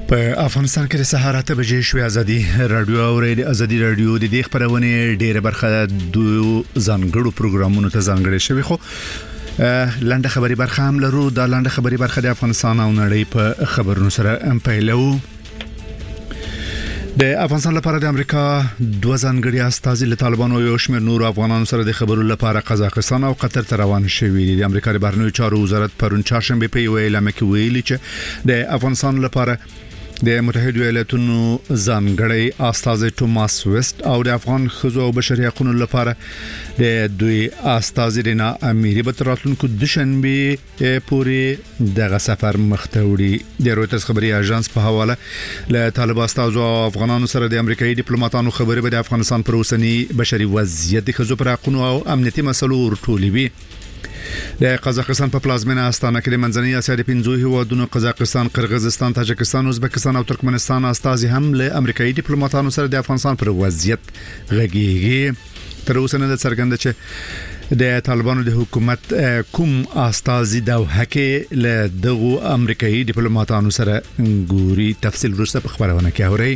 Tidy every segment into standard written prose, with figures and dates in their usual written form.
په افغانستان کې د سهار 8 بجې شوې ازادي رادیو او ازادي رادیو د دې خبرونه ډېره برخه د ځانګړو پروګرامونو ته ځانګړې شوی خو لاندې خبري برخه هم لرو دا لاندې خبري برخه د افغانستان او نړۍ په خبرونو سره پیلو د افغانستان لپاره د امریکا دوه ځانګړي استازي له طالبانو یو شمېر نور افغانانو سره د خبرو لپاره قزاقستان او قطر ته روان شوي دي. د امریکا د بهرنیو چارو وزارت پرون چهارشنبه په یو اعلامیه کې ویلي چې د افغانستان لپاره د متحده ایالاتونو ځانګړي استازي توماس ویسټ او د افغان خزو او بشري حقوقو لپاره د دوی استازي رنا اميري بتراتونکو د شنبه پورې دغه سفر مختوړي. د رويټرز خبري اژانس په حواله له طالب استازو افغانانو سره د امریکایي ډیپلوماټانو خبرې به د افغانستان پر اوسنی بشري وضعیت خزو پر حقوقو او امنیتي مسلو ورټولوي. د قزاقستان په پلازمینه استانه کې د منځنۍ اسیا د 5 هیوادونو قزاقستان، قرغیزستان، تاجکستان، ازبکستان او ترکمنستان استازي هم له امریکایي ډیپلوماټانو سره د افغانستان پر وضعیت غږیږي. تر اوسه نه څرګنده چې د طالبانو د حکومت کوم استازي د حقې له دغه امریکایي ډیپلوماټانو سره ګوري. تفصیل وروسته په خبرونه کې اورئ.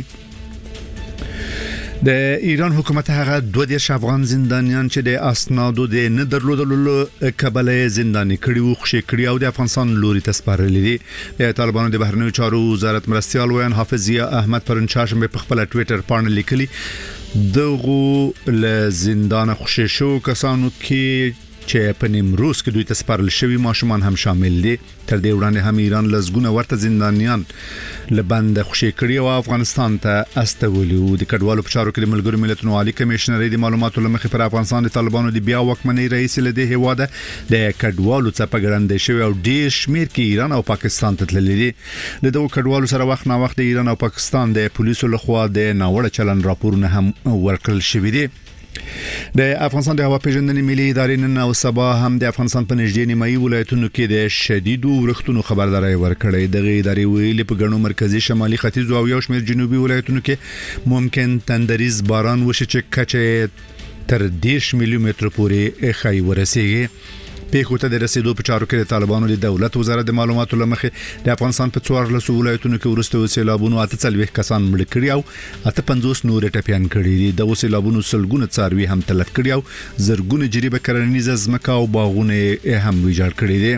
د ایران حکومت هغه 22 افغان زندانیان چې د اسنادو د نه درلودلو کبله زنداني کړي او خوشي کړي او د افغانستان لوري ته سپارلي دي. د طالبانو د بهرنیو چارو وزارت مرستيال ویان حافظ ضیا احمد پرون چهارشنبه په خپل ټوئیټر باندې لیکلي دغه له زندان خوشي شو کسانو کې چې په نیمروز کې دوی ته سپارل شوی ماشومان هم شامل دي. تر دې وړاندې هم ایران لزګونه ورته زندانیان لبند خوشي کړي او افغانستان ته استولي او د کډوالو په چارو کې د ملګرو ملتونو عالی کمشنري د معلوماتو لمخې پر افغانستان د طالبانو د بیا وکمنۍ رئیس له دې هواده د کډوالو څخه ګرانده شوی او ډیر شمیر کې ایران او پاکستان ته تللي دي. د دوه کډوالو سره وخت نه وخت د ایران او پاکستان د پولیسو لخوا د ناوړه چلن راپورونه هم ورکړل شوی دي. د افغانستان د هوا پیژندنې ملي ادارې نن او سبا هم د افغانستان په نږدې نیمایي ولایتونو کې د شدیدو ورښتونو خبرداري ورکړې. د ادارې ویلي په ګڼو مرکزی شمالي ختیځ او یو شمېر جنوبي ولایتونو کې ممکن تندریز باران وشي چې کچه تر 10 ملي متر پورې خای ورسیږي. پیښو ته د رسیدو په چارو کې د طالبانو د دولت وزارت د معلوماتو لمخې د افغانستان په 14 ولایتونو کې ورسته سیلابونو 48 کسان مړ کړي او 50 نور ټپيان کړي دي. د سیلابونو سلګونه څاروي هم تلف کړي او زرګونه جریبه کرنیزه ځمکه او باغونه هم ویجاړ کړي دي.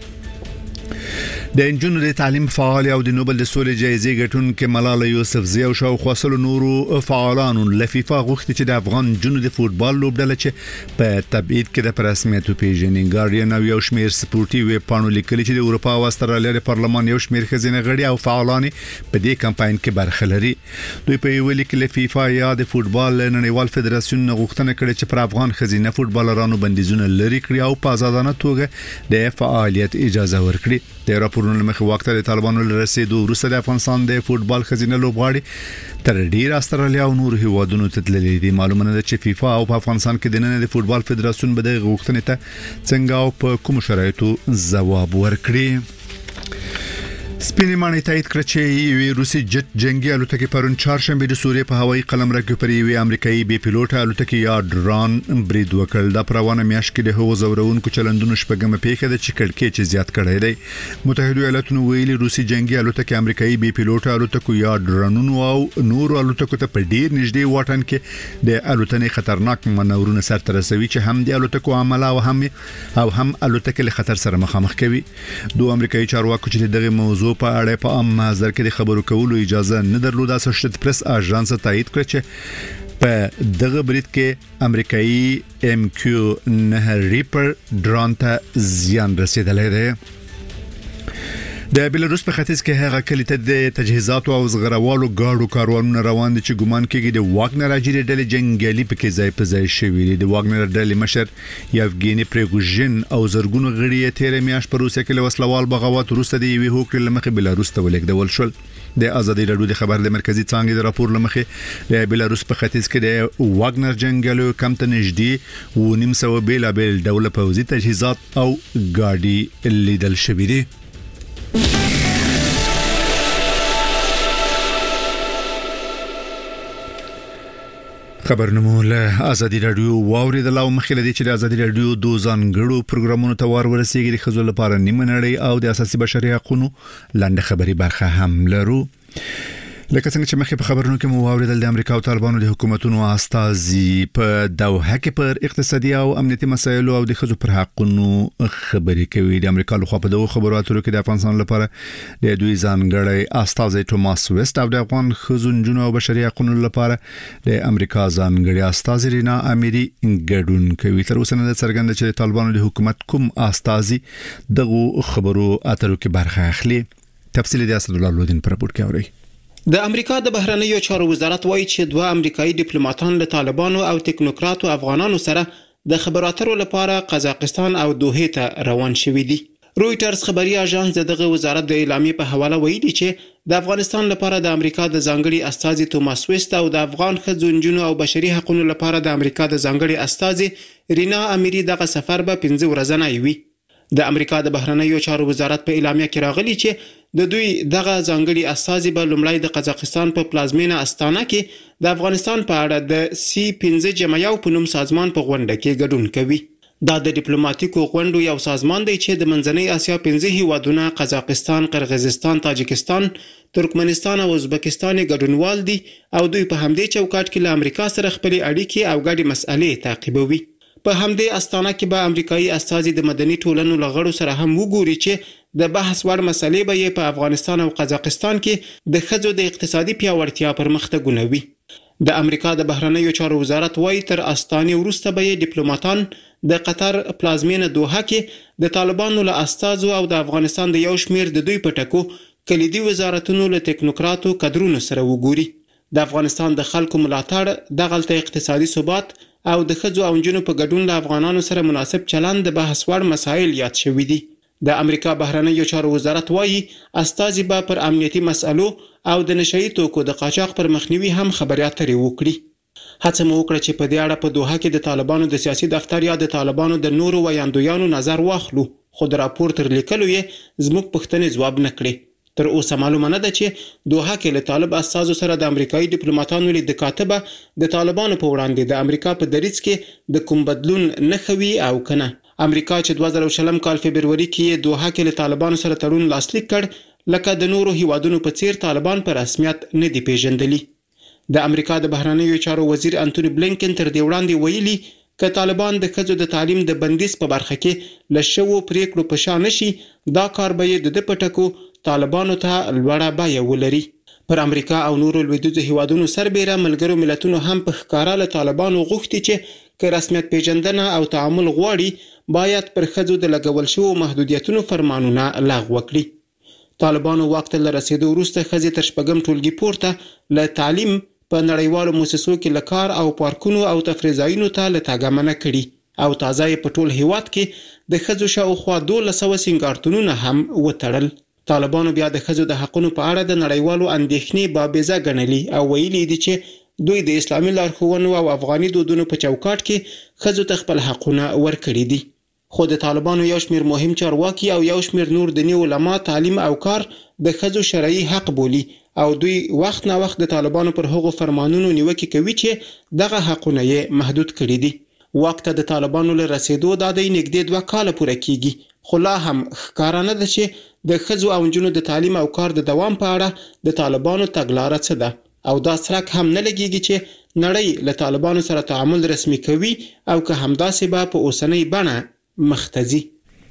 د انجونو د تعلیم فعال او د نوبل د سولې جایزې ګټونکو ملاله یوسفزۍ او شاوخوا سلو نورو فعالانو لفیفا غوښتي چې د افغان جنو د فوتبال لوبډله چې په تبعید کې د رسمیت پیژنې. ګارډین او یو شمیر سپورتي ویب پاڼو لیکلي چې د اروپا او استرالیا د پارلمان یو شمیر خزینه غړي او فعالان په دې کمپاین کې برخه لري. دوی په یو لیک کې لفیفا یا د فوتبال نړیوال فدراسیون غوښتنه کړې چې پر افغان خزینه فوتبالرانو بندیزونه لري کړی او په آزادانه توګه د فعالیت اجازه ورکړي. د راپورونو لمخې وخت د طالبانو له رسیدو وروسته د افغانستان د فوتبال خزینه لوبغاړي تر ډیر استرالیا او نور هیوادونو ته تللي دي. معلومه ده چې فیفا او په افغانستان کې د نن د فوتبال فدراسیون به د غوښتنې ته څنګه او په کوم شرایطو ځواب ورکړي. سپینې ماڼۍ تایید کړ چې یو روسي جټ جنگي الوتکه پرون چهارشنبه د سوریې په هوایي قلمرو کې پر یو امریکایي بي پيلوټ الوتکه یا ډرون برید وکړ. د پروانه میاشت کې د هغو زورونکو چلندونو شپږمه پیښه ده چې کړکېچ زیات کړی دی. متحده ایالاتونو ویلي روسي جنگي الوتکه امریکایي بي پيلوټ الوتکو یا ډرونونو او نور الوتکو ته په ډیر نږدې واټن کې د الوتنې خطرناک منورونه سره رسوي چې هم د الوتکو عمله او هم الوتکه له خطر سره مخامخ کوي. دوه امریکایي چارواکو چې دغه موضوع په اړه په عام محضر کې د خبرو کولو اجازه نه درلوده اسوسییټډ پریس اژانس تایید کړ چې په دغه برید کې امریکایي MQ-9 ریپر ډرون ته زیان رسیدلی دی. د بلاروس په ختیځ کې هغه کلی ته د تجهیزات او زغروالو گاډو کاروانونه روان دي چې ګومان کېږي د واګنر اجري ډلې جنگیالي په کې ځای په ځای شوی دي. د واګنر ډلې مشر یوګینی پریګوژن او زرګونو غړي تیر میاش په روسیه کې له وسلوال بغاوت وروسته د یوې هوکړې لمخې بلاروس ته ولیږدول شول. د ازادي رادیو د خبر د مرکزی څانګې د راپور لمخې د بلاروس په ختیځ کې د واګنر جنگیالو کم ته نږدې 900 بیلابل ډول پوځي تجهیزات او گاډي لیدل شوی دي. خبرنامو له ازادي رادیو واوري د لاو مخکله دي چې د ازادي رادیو دوه ځانګړو پروګرامونو ته ورسیږي د خزو لپاره نیمه نړۍ او د اساسي بشري حقوقو لاندې خبري برخه هم لرو. لکه څنګه چې مخکې په خبرونو کې مو واوریدل د امریکا او طالبانو د حکومتونو استازي په دوحه کې پر اقتصادي او امنیتي مسایلو او د ښځو پر حقوقو خبرې کوي. د امریکا لخوا په دغه خبرو اترو کې د افغانستان لپاره د دوی ځانګړی استازي توماس ویست او د افغان ښځو نجونو او بشري حقوقو لپاره د امریکا ځانګړي استازي رینا اميري ګډون کوي. تر اوسه نه څرګنده چې طالبانو د حکومت کوم استازي دغه خبرو اترو کې برخه اخلي. تفصیل د اسد الله لودین پر راپور کې اوري. د امریکا د بهرنیو چارو وزارت وایي چې دوه امریکایي ډیپلوماټان له طالبانو او ټیکنوکراتو افغانانو سره د خبرو اترو لپاره قزاقستان او دوحه ته روان شوي دي. رويټرز خبري اژانس دغه وزارت د اعلامیې په حواله ویلي چې د افغانستان لپاره د امریکا د ځانګړي استازي توماس ویست او د افغان ښځو نجونو او بشري حقوقو لپاره د امریکا د ځانګړي استازي رینا اميري دغه سفر به 15 ورځې وي. د امریکا د بهرنیو چارو وزارت په اعلامیه کې راغلی چې د دوی دغه ځانګړي استازي به لومړی د قزاقستان په پلازمینه استانه کې د افغانستان په اړه د C15 جمعیو په نوم سازمان په غونډه کې ګډون کوي. دا د ډیپلوماټیکو غونډو یو سازمان دی چې د منځنۍ اسیا 15 هیوادونه قزاقستان، قرغیزستان، تاجکستان، ترکمنستان او ازبکستان ګډونوال دي او دوی په همدې چوکاټ کې له امریکا سره خپل اړیکې او ګډې مسئلې تعقیبوي. په همدې استانه کې به امریکایي استازي د مدني ټولنو لغړو سره هم وګوري چې د بحث وړ مسلې به یې په افغانستان او قزاقستان کې د ښځو د اقتصادي پیاوړتیا پرمختګونه وي. د امریکا د بهرنیو چارو وزارت وایي تر استانې وروسته به یې ډیپلوماټان د قطر پلازمینه دوحه کې د طالبانو له استازو او د افغانستان د یو شمیر د دوی په ټکو کلیدي وزارتونو له ټیکنوکراتو کډرونو سره وګوري. د افغانستان د خلکو ملاتړ دغلته اقتصادي ثبات او د ښځو او نجونو په ګډون له افغانانو سره مناسب چلند د بحث وړ مسایل یاد شوي دي. د امریکا بهرنیو چارو وزارت وایي استازي به پر امنیتي مسألو او د نشئی توکو د قاچاق پر مخنیوي هم خبرې اترې وکړي. هڅه مو وکړه چې په دې اړه په دوحه کې د طالبانو د سیاسي دفتر یا د طالبانو د نورو ویاندویانو نظر واخلو، خو د راپور تر لیکلو یې زموږ پوښتنې ځواب نه کړې. تر اوسه معلومه نه ده چې دوحه کې له طالب استازو سره د امریکایي ډیپلوماټانو لید کاتبه د طالبانو په وړاندې د امریکا په دریځ کې د کوم بدلون نه خوي او کنه. امریکا چې 2020 کال فبرवरी کې دوحه کې له طالبانو سره تړون لاسلیک کړ، لکه د نورو هیوادونو په څیر طالبان په رسمیت نه دی پیژندلي. د امریکا د بهرنیو چارو وزیر انټونی بلینکن تر دې وړاندې ویلي ک طالبان د ښځو د تعلیم د بندیز په برخه کې لشوو پریکړو په شان نشي، دا کار به یې د پټکو طالبانو ته لوړه بیه ولري. پر امریکا او نورو لویدیځو هیوادونو سربېره ملګرو ملتونو هم په ښکارا له طالبانو غوښتي چې که رسمیت پیژندنه او تعامل غواړي باید پر ښځو د لګول شوو محدودیتونو فرمانونه لغوه کړي. طالبانو واک ته له رسېدو وروسته ښځې تر شپږم ټولګي پورته له تعلیم په نړیوالو مؤسسو کې له کار او پارکونو او تفریح ځایونو ته له تګ منع کړي او تازه یې په ټول هیواد کې د ښځو شاوخوا 1200 سینګارتونونه هم وتړل. طالبانو بیا د ښځو د حقوقو په اړه د نړیوالو اندېښنې بابیزه ګڼلي او ویلي دي چې دوی د اسلامي لارښوونو او افغاني دودونو په چوکاټ کې ښځو ته خپل حقونه ورکړي دي. خو د طالبانو یو شمیر مهم چارواکي او یو شمیر نور دیني علما تعلیم او کار د ښځو شرعي حق بولي او دوی وخت نه وخت د طالبانو پر هغو فرمانونو نیوکه کوي چې دغه حقونه یې محدود کړي دي. وخت د طالبانو له رسیدو د نږدې 2 کال پوره کیږي، خو لا هم ښکارا نه ده چې د ښځو او نجونو د تعلیم او کار د دوام په اړه د طالبانو تګلاره څه ده او دا سرک هم نه لګیږي چې نړۍ له طالبانو سره تعامل رسمي کوي او که همداسې به په اوسنۍ بڼه مختزي.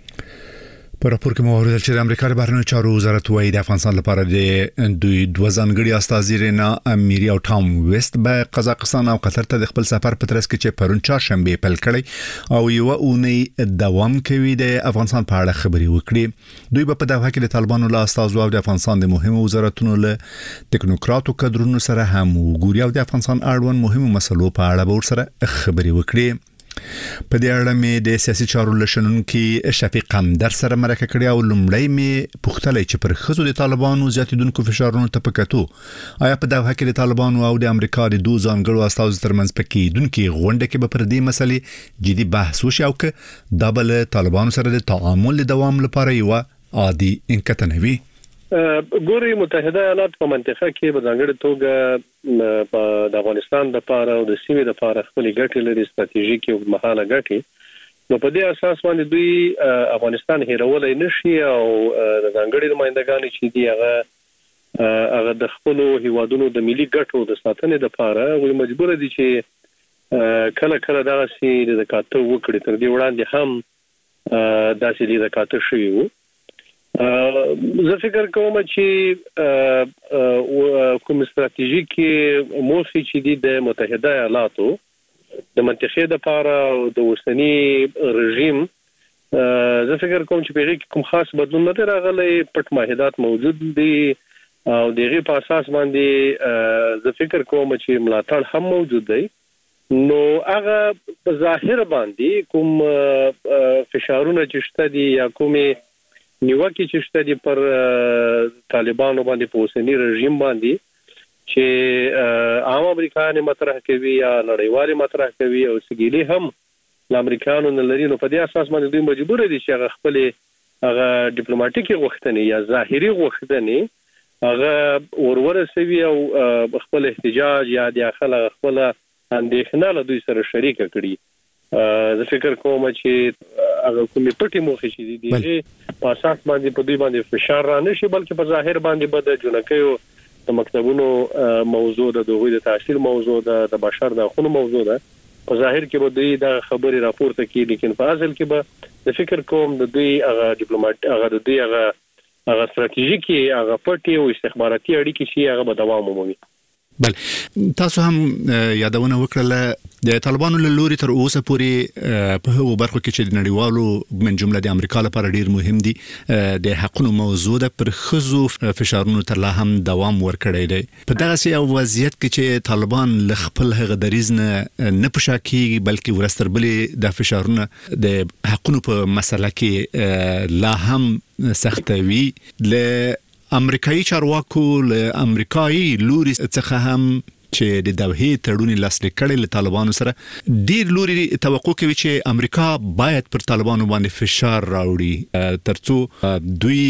په راپور کې مو اوریدل چې د امریکا د بهرنیو چارو وزارت وايي د افغانستان لپاره د دوی دوه ځانګړي استازي رینا اميري او ټام ویست به قزاقستان او قطر ته د خپل سفر په ترڅ کې چې پرون چهارشنبه پیل کړي او یو اونۍ دوام کوي د افغانستان په اړه خبري وکړي. دوی په دوحه کې د طالبانو له استازو او د افغانستان د مهمو وزارتونو له ټیکنوکراتو کډرونو سره هم وګوري او د افغانستان اړوند مهمو مسلو په اړه به ورسره خبري وکړي. په دې اړه مې د سیاسي چارو لشنونکي شفیق همدر سره مرکه کړې او لومړی مې پوښتلې چې پر ښځو د طالبانو زیاتیدونکو فشارونو ته پکاتو آیا په دوحه کې د طالبانو او د امریکا د دوه ځانګړو استازو ترمنځ پکېدونکي غونډه کې به پر دې مسلې جدي بحث وشي او که دا بل طالبانو سره د تعامل دوام لپاره یو عادي انکتنه وي. ګوري متحده ایالات په منطقه کې په ځانګړي توګه د افغانستان لپاره او د سیمې لپاره خپل ګټې لري، ستراتیژیک او مهاله ګټې، نو په دې اساس باندې دوی افغانستان هیرولای نشي او د ځانګړي نمائندګان چې دی هغه هغه د خپل هیوادونو د ملي ګټو د ساتنې لپاره وي مجبور دي چې کله دا سي د کاته وکړي تر دې وړاندې هم داسې د کاته شوی وو زه فکر کوم چې کوم ستراتیژیکي موخې چې د متحده ایالاتو د منطقې لپاره او د اوسنی رژیم زه فکر کوم چې په کوم خاص بدلون نه راغلی پټ معاهدات موجود دي او دغه په اساس باندې زه فکر کوم چې ملاتړ هم موجود دی نو هغه په ظاهر باندې کوم فشارونه چې شته دي یا کومه نیوکه چې شته دي پر طالبانو باندې په اوسنی رژیم باندې چې عام امریکایان مطرح کوي یا نړیوال مطرح کوي او سګيلي هم د امریکایانو نه لري نو په دې اساس باندې دوی مجبور دي چې هغه خپل هغه ډیپلوماټیکي غوښتنې یا ظاهري غوښتنې هغه ورورسوي او خپل احتجاج یا د خلک خپل اندېښنه له دوی سره شریک کړي زه فکر کوم چې هغه کومې پټي موخې چې دي په اساس باندې په دوی باندې فشار را نشي بلکې په ظاهر باندې بد جنکیو د مکتبونو موضوع د دوی د تحصیل موضوع د بشر د حقوقو موضوع ده په ظاهر کې به دوی د خبري راپورته کوي لیکن په اصل کې به د فکر کوم د دوی هغه ډیپلوماټ هغه د دوی هغه ستراتیژیکي هغه پټي او استخباراتي اړیکې شي هغه به دوام ومومي بل تاسو هم یادونه وکړه د طالبانو له لوري تر اوسه پورې په هغو برخو کې چې د نړیوالو من جمله د امریکا لپاره ډیر مهم دي د حقوقو موضوع ده پر خزو فشارونو تر لا هم دوام ورکړی دی په دغه یو وضعیت کې چې طالبان ل خپل هغه دریز نه پښاکي بلکې ورستربلې د فشارونو د حقوقو په مسله کې لا هم سختوي ل امریکایي چارواکو له امریکایي لوري څخه هم چې د دوحې تړون لاسلیک کړي له طالبانو سره ډیر لوري توقع کوي چې امریکا باید پر طالبانو باندې فشار راوړي ترڅو دوی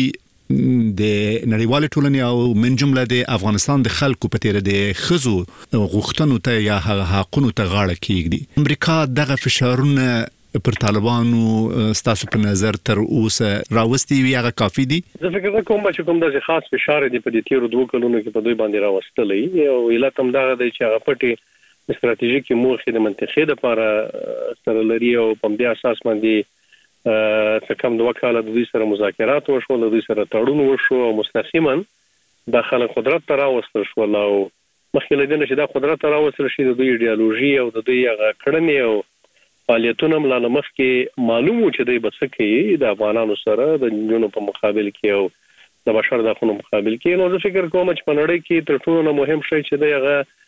د نړیوال ټولنې او من جمله د افغانستان د خلکو په تیر د خزو غوښتنو ته یا حقونو ته غاړه کیږي امریکا دغه فشارونه پر طالبانو ستاسو په نظر تر اوسه راوستي وی هغه کافي دي زه فکر کوم چې کوم د خاص فشار دی په دې تیر 2 کلونو کې په دوی باندې راوستلې او علت هم دا دی چې هغه پټي استراتیژیکي موخې د منطقې لپاره سره لري او په دې اساس باندې څه کم 2 کال د دوی سره مذاکرات وشو د دوی سره تړون وشو او مستقیما داخله قدرت ته راوستل شو او مخکې لدې چې دا قدرت ته راوستل شي د دوی ایدئولوژي او د دوی هغه کړنې او فعالیتونه ملاله مخ کې معلومو چې دوی بس کوي د افغانانو سره د جنونو په مقابل کې او د بشر د حقوقو مقابل کې نو زه فکر کوم چې په نړۍ کې تر ټولو مهم شی چې دی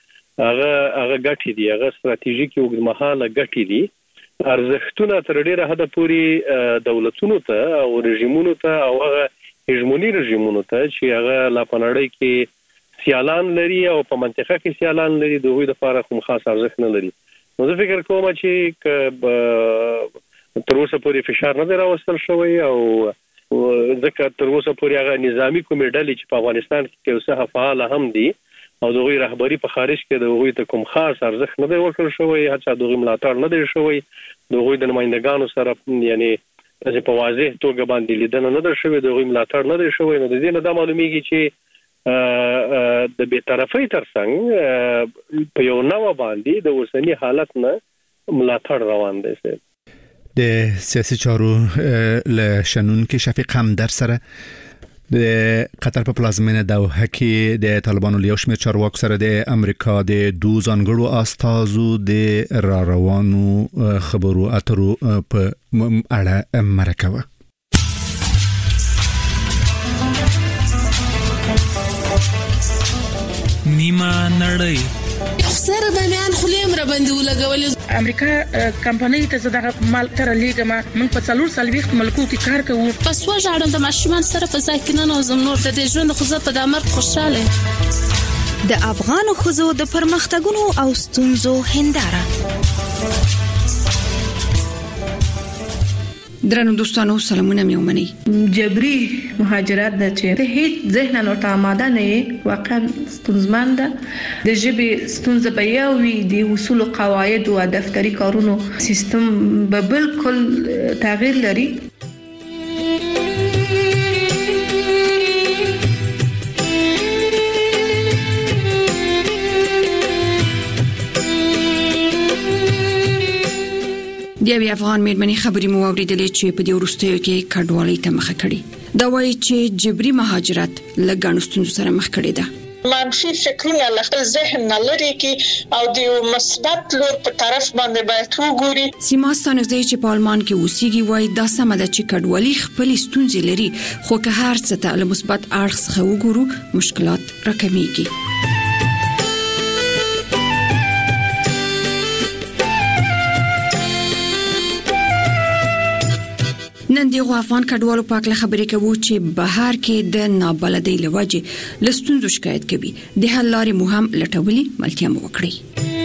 هغه ګټې دي هغه ستراتیژیکي اوږدمهاله ګټې دي ارزښتونه تر ډیره حد پورې دولتونو ته او رژیمونو ته او هغه هژمونی رژیمونو ته چې هغه لا په نړۍ کې سیالان لري او په منطقه کې سیالان لري دوی د لپاره کوم خاص ارزښت نه لري نو زه فکر کوم چې تر اوسه پورې فشار نه راوستل شوی او ځکه تر اوسه پورې هغه نظامی کومې ډلې چې په افغانستان کې اوسه فعال هم دي او دغه رهبری په خارج کې دغه ته کوم خاص ارزښت نه دی ورکړل شوی هڅه دغه ملاتړ نه دی شوی دغه د نمائندګانو سره یعنی چې په واضح توګه باندې لیدنه نه ده شوی دغه ملاتړ نه دی شوی نو د دې نه دا معلومیږي چې د بی‌طرفۍ ترڅنګ په یو نوو باندې د اوسنی حالت نه ملاتړ روان دی د سیاسي چارو له شنن کې شفیق همدر سره د قطر په پلازمینه دوحه کې د طالبانو له یو شمېر چارواکو سره د امریکا د دوه ځانګړو استازو د روانو خبرو اترو په اړه مرکه نیمه نړۍ سره د میان خلیم را باندې ولګول امریکا کمپنۍ ته زړه مال تر لیګما موږ په 440 ملکو کې کار کوو پس وژاړم د ماشومان سره په ځای کې نه نوزم نور د ژوند خو زه په دمر خوشاله د افغان خزو د پرمختګونو او ستونزو هنداره درنو دوستانو سلامونه مې ومني جبري مهاجرت د چې هیڅ ذهن نو آماده نه واقعا ستونزمن ده د ژبې ستونزه به یو وي د اصول قواعد او دفتري کارونو سیستم به بالکل تغییر لري د یوې افغان میرمنې خبرې مو واورېدلې چې په دې وروستیو کې کډوالۍ ته مخه کړې. دا وایي چې جبري مهاجرت له ګڼو ستونزو سره مخ کړی ده. منفي فکرونه له خپل ذهن نه لري کې او د مثبت لور په طرف باندې باید وګوري. سیما ستانزدی چې په آلمان کې اوسېږي وایي دا سمه ده چې کډوالي خپل ستونزې لري، خو که هر څه ته له مثبت اړخ څخه وګورو مشکلات راکمېږي. نن دغه افغان کډوالو په اړه خبرې کوو چې بهر کې د نابلدۍ لوجې لستونزو شکایت کوي. د حل لارې مو هم لټولې ملتیا مو وکړي.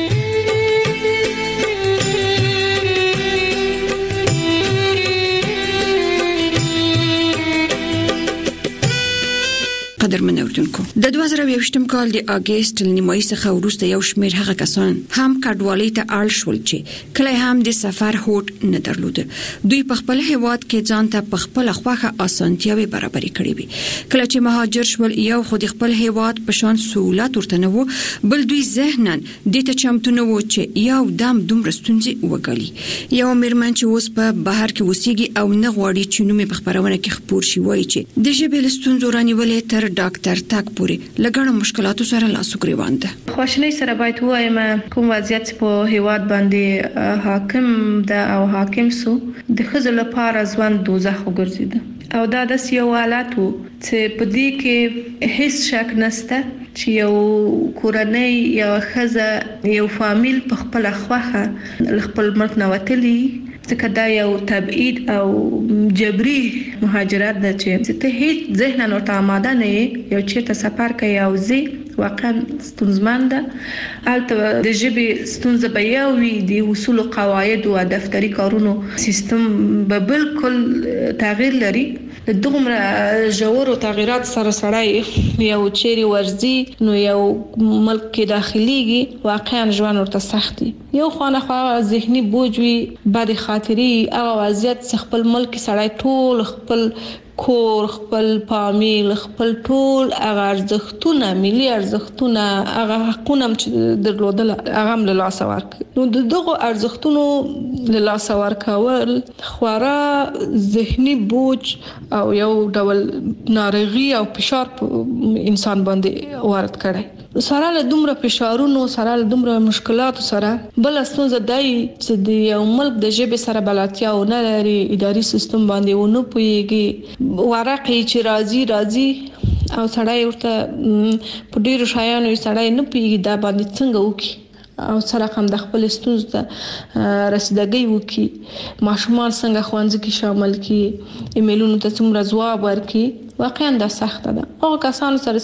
قدرمن اوردونکو، د 2020م کال د اگست نیمایي څخه وروسته یو شمېر هغه کسان هم کډوالۍ ته اړ شول چې کله هم د سفر هوډ نه درلود. دوی په خپل هیواد کې ځان ته په خپل خوخه اسانتیاوي برابرې کړې وي. کله چې مهاجر شول یو خو د خپل هیواد په شان سہولت ورته نه وو، بل دوی ذهنن د ته چمتو نه وو چې یو دم دومره ستونزې وګالي. یو میرمن چې اوس په بهر کې اوسېږي او نه غواړي چې نومې په خبرونه کې خپور شي وایي چې د ژبې ستونزو رانیولې تر ډاکټر تک پورې لګړو مشکلاتو سره لاس ګریوان ده. خواشنۍ سره باید وایم کوم وضعیت په هیواد باندې حاکم ده او حاکم سو د خزل لپاره ځوان دوزخ وګرځیده او دا د یو حالت چې په دې کې هیڅ شک نشته چې یو کورنۍ یو خزه یو فامیل په خپل خوخه خپل ملک نوتلی ځکه دا یو تبعید او جبري مهاجرت ده چې ته هیڅ ذهن نه آماده نه یو چیرته سفر کوي او زی واقعا ستونزمن ده. البته د ژبې ستونزه به یو وي، د اصول او قواعد او دفتري کارونو سیستم به بالکل تغییر لري. د دومره ژورو تغیرات سره سره یو چیرې ورزي نو یو ملک کې داخليږي واقعا ژوند ورته سخت دی. یو خو ذهني بوج وي، بد خاطري او وضعیت خپل ملک سره ټول خپل کور خپل فامیل خپل ټول هغه ارزښتونه ملي ارزښتونه هغه حقونه چې درلودل هغه هم له لاس ورک. نو دغه ارزښتونو له لاس ورکول خورا ذهني بوج او یو ډول ناروغي او فشار انسان باندې وارد کړي. سره له دومره فشارونو سره له دومره مشکلاتو سره بل ستونزه دی چې د یو ملک د ژبې سره بلدتیا نه لري، اداري سیستم باندې ونه پوهیږي، ورقې چې راځي او سړی ورته په ډیرو شیانو سړی نه پوهیږي دا باندې څنګه وکړي او سره هم د خپل ستونزو ته رسیدګي وکړي. ماشومان څنګه ښوونځي کې شامل کړي، ایمیلونو ته څومره ځواب ورکړي. واقعا دا سخته ده. هغه کسان سره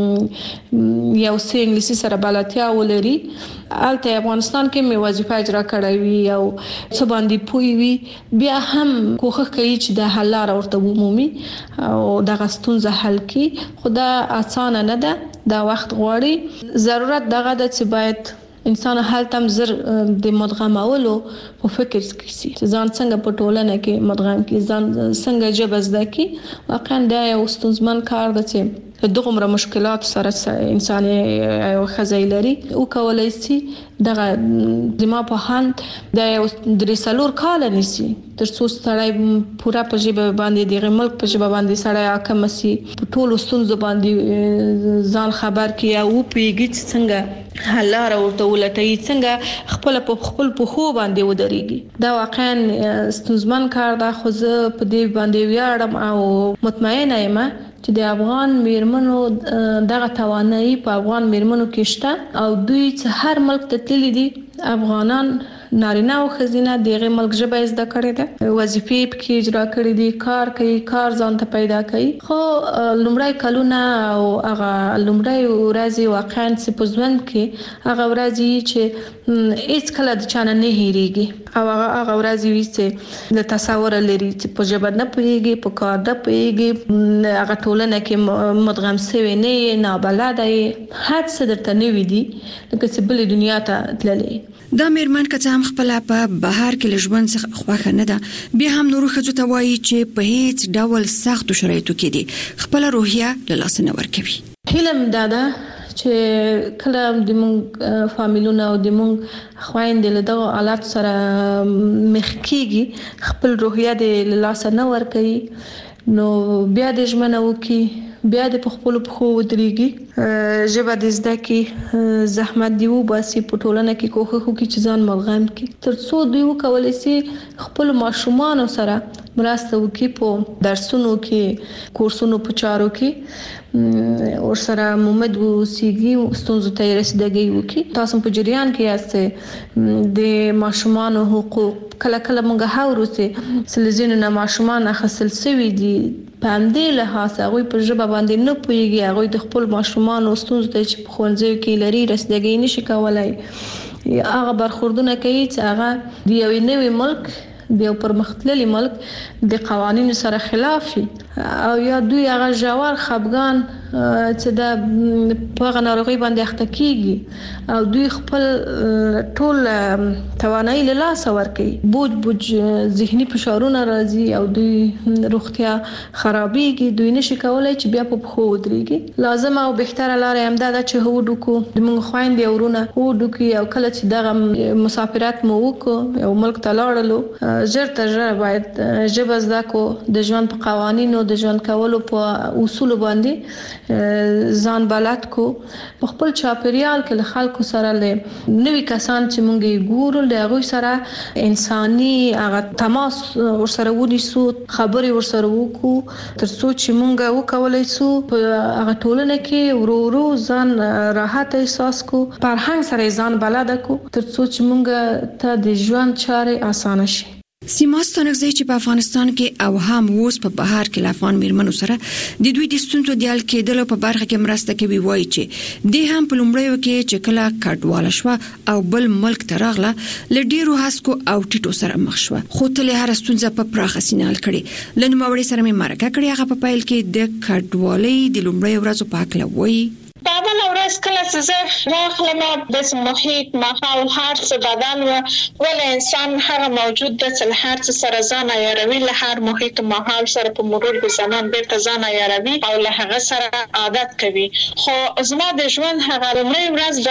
یو څه انګلیسي سره بلدتیا ولري، البته افغانستان کې مې وظیفه اجرا کړې وي او څه باندې پوي وي، بیا هم کوښښ کوي چې د حل لار ورته ومومي او د غستونزه حل کړي. خو دا اسانه نه ده، دا وخت غواړي. ضرورت دغه د چې باید انسان حال تم زر د مدغمولو په فکر کې چې ځان څنګه په ټولنه کې مدغم کې ځان څنګه جبز دکی. واقعا دا یو ستونزمن کار ده چې دغه مشکلات سره انسان یو خزای لري او کولای شي دغه دما په هند د یو درسلور کال نسی تر څو ستړی پورا په ژبه باندې د ملک په ژبه باندې سړی حکم سي په ټولو ستونزو باندې ځان خبر کی او پیږي څنګه حلاره ورته ولټي، څنګه خپل په خو باندې ودرېږي. دا واقعا ستونزمن کار ده، خو زه په دې باندې ویاړم او مطمئنه یم چې د افغان میرمنو دغه توانایي په افغان میرمنو کې شته او دوی چې هر ملک ته تللي دي افغانان نارینه او ښځینه دغه ملک ژبه زده کړې ده، وظیفې پکې اجرا کړې دي، کار کوي، کار ځان ته پیدا کوي. خو لومړی کلونه او هغه لومړی ورځې واقعا چې په ژوند کې هغه ورځې چې هیڅ کله د چانه نه هېریږي او هغه ورځې وي چې د تصور لري چې په ژبه نه پوهیږي، په کار نه پوهیږي، هغه ټولنه کې مدغم شوی نه یې، نابلده یې، هر څه درته نوي دي لکه چې بلې دنیا ته تللی. دا میرمن که څه هم خپل په بهر کې لژوند څخه خوښه نه ده، بیا هم نورو ښځو ته وایي چې په هیڅ ډول سختو شرایطو کې دي خپل روحیه له لاسه نه ورکوي. هیله دا ده چې کله د مونږ فامیلونه او د مونږ خويندې له دغه حالات سره مخ کیږي خپل روحیه د لاسه نه ور کوي نو بیا د ژمنه وکي بیا د خپل په ودرېږي ژبه د زده کې زحمت دی وباسي په ټولنه کې کوښښ وکړي چې ځان ملغم کړي ترڅو دوی وکولای شي خپل ماشومان سره مرسته وکړي په درسونو کې کورسونو په چارو کې او سره مومد وسیږي ستونزو ته رسیدګي وکړي تاسو په جریان کې یاست د ماشومان حقوق کله کله موږ هاورو چې سلزینو نه ماشومان اخصل سوي دي په همدې لحاظ هغه په ژبه باندې نه پوهیږي هغه د خپل ماشومان او ستونزو ته چې په ښوونځي کې لري رسیدګي نشي کولای هغه برخوردونه کوي چې هغه د یو نوې ملک د یو پرمختللي ملک د قوانینو سره خلاف شي او یا دوی هغه جوار خپګان چې د په ناروغي باندې اخته کیږي او دوی خپل ټول توانایي له لاسه ورکوي بوج ذهني فشارونه راځي او دوی روغتیا خرابېږي دوی نشي کولای چې بیا په خو ودرېږي لازم او بهتره لار هم دا چې هو ډکو د موږ خويندې ورونه هو ډکي او کله چې دغه مسافرت مو وکړو یو ملک ته لاړلو ژر تر ژره باید ژبه زده کو د ژوند په قوانینو د ژوند کولو په اصول باندې ځان بلد کو خپل چاپیریال کې له خلکو سره له نوې کسان چې مونږ ګورو له هغه سره انساني هغه تماس ورسره ونیسو خبرې ورسره وکړو ترڅو چې مونږ وکولای شو په هغه ټولنه کې ورو ځان راحت احساس کو فرهنګ سره ځان بلد کو ترڅو چې مونږ ته د ژوند چارې اسانه شي سیما ستانکزی چې په افغانستان کې او هم اوس په بهر کې افغان میرمنو سره د دوی د ستونزو د حل کېدلو په برخه کې مرسته کوي وایي چې د هم په لومړیو کې چې کله کډواله شو او بل ملک ته راغله ل ډیرو هڅو او ټیټو سره مخ شو خو تل هر ستونزه په پراخه سینه حل کړي لنه موري سره مې مرکه کړی هغه په پایل کې د کډوالۍ د لومړیو ورځو په اړه وایي اول ورځ کله چې زه راغلم د محیط ماحول هر څه بدل و ول انسان هغه موجود د څل هر څه سره ځان یاروي له هر محیط ماحول سره په مرور د زمان بیرته ځان یاروي او له هغه سره عادت کوي خو زما د ژوند هغه لومړی ورځ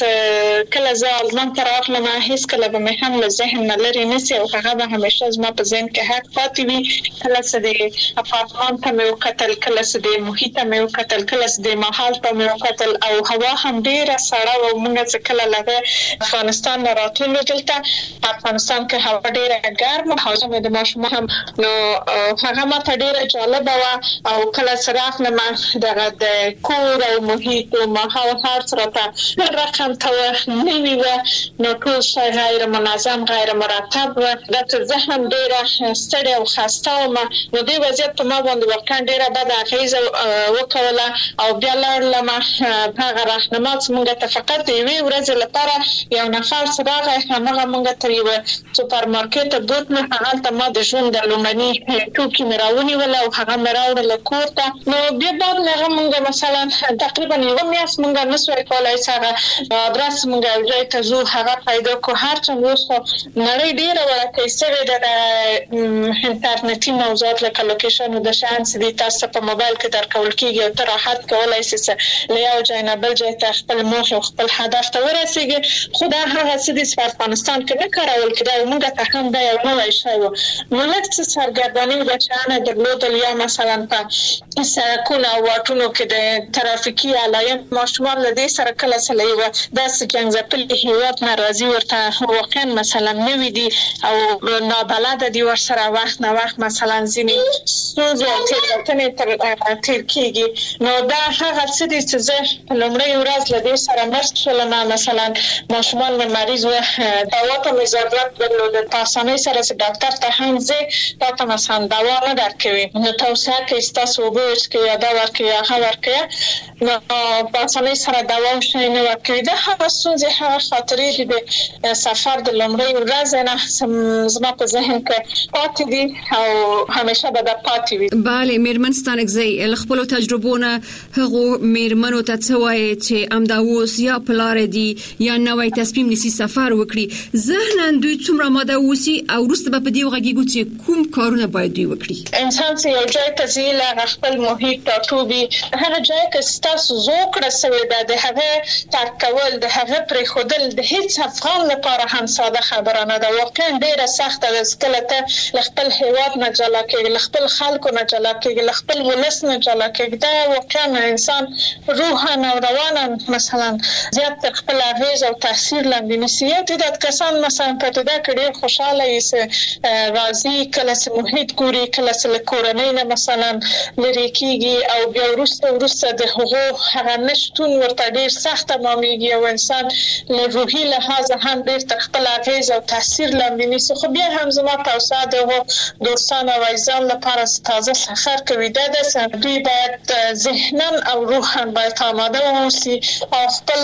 د کله زه المان ته راغلم هیڅ کله به مې هم له ذهن نه لري نسی او هغه به همیشه زما په ذهن کې حق پاتې وي کله چې د اپارتمان ته مې وکتل کله چې د محیط ته مې وکتل کله چې د ماحول ته مې وکتل او هوا هم ډیره سړه او موږ چې کله لږه افغانستان راتلو دلته په افغانستان کې هوا ډیره ګرمه حاجه مې د ماشوم هم نو هغه ماته ډیره جالب او کله سراغ نه دغه د کور او محیط او ماحول هر څه راته رقم ته نیوي و نو ټول شی غیر منظم غیر مرتب و د ذهن ډیره ستړي او خسته و نو د وضعیت په ما باندې واقعا ډیره بد اغیزه وکوله او بیا لاړم هغه راهنما چې موږ ته فقط یوې ورځې لپاره یو نفر سره هغه موږ ته یو سوپر مارکیټ بوت نه هغه ما د ژوند د لومړني ټوکې مراونی ولا او هغه مراوړل کور ته نو بیا بعد هغه موږ مثلا تقریبا یو میاس موږ نسوي کولای سره درس موږ ځای ته زو هغه پیدا کو هر څنګه اوس خو نړۍ ډیره ورته سره د انټرنیټي موضوعات لکه لوکیشن او د شانس دي تاسو په موبایل کې درکول کیږي او تر راحت کولای شئ له یو ځای نه بل ځای ته خپل موخه او خپل هدف ته ورسیږي خو دا هغه څه د افغانستان کې نه کارول کېده موږ ته هم دا یو نوې شی و ملت څه سرګرداني د چانه درلودل یا مثلا په سرکونو او واټونو کې د ترافیکي علایم ماشومان له دې سره کله سره یو داسې څنګه ځپلي هیواد ناراضي ورته واقعا مثلا نوې دي او نابلد دي ورسره وخت نه وخت مثلا ځینې ستونزې تیر کېږي نو دا هغه څه دي چې زه لومړی ورځ له دې سره مرسته شولم مثلا ماشومان مې مریض و دوا ته مې ضرورت درلود په اسانۍ سره چې ډاکټر ته هم زه تاسو مثلا دوا نه درکوي نو تاسو کې تاسو وګورئ یا دا ورکوي هغه ورکوي نو په اسانۍ سره دوا شي نه ورکوي دا هغه څه هغه خاطرې دي د سفر د لومړی ورځ نه زما په ذهن کې پاتې دي او همیشه به پاتې وي bale میرمن ستانکزی خپل تجربونه هغه میرمنو ته څوای کولای چې امدا اوس یا پلار دی یا نوې تصمیم نسی سفر وکړي ذهناً دوی څومره ماده اوسي او وروسته په دې وغږیږي چې کوم کارونه باید دوی وکړي. انسان چې یو ځای ته ځي له خپل محیط ټاټوبي هغه ځای کې ستاسو زوکړه سوي ده د هغه ترک کول د هغه پرې خودل د هیڅ افغان لپاره هم ساده خبره نه ده. واقعا ډیره سخته ده کله ته خپل هیواد نه جلا کېږي خپل خلکو نه جلا کېږي خپل ولس نه جلا کېږي. دا واقعا انسان روحاً او رواناً مثلا زیات خپل اغیز او تاثیر لاندې نیسي. یو تعداد کسان مثلا په دې کې ډېر خوشاله یې راځي کله چې محیط ګوري کله چې له کورنۍ نه مثلا لري کېږي او بیا وروسته د هغو هغه نشټون ورته ډېر سخته معاملېږي او انسان له روحي لحاظه هم ډېر تر خپل اغیز او تاثیر لاندې نیسي. خو بیا هم زما توصیه ده دوستان او عزیزان لپاره تازه سفر کوي دا د دوی باید ذهناً او روحاً باید آماده اوسي او خپل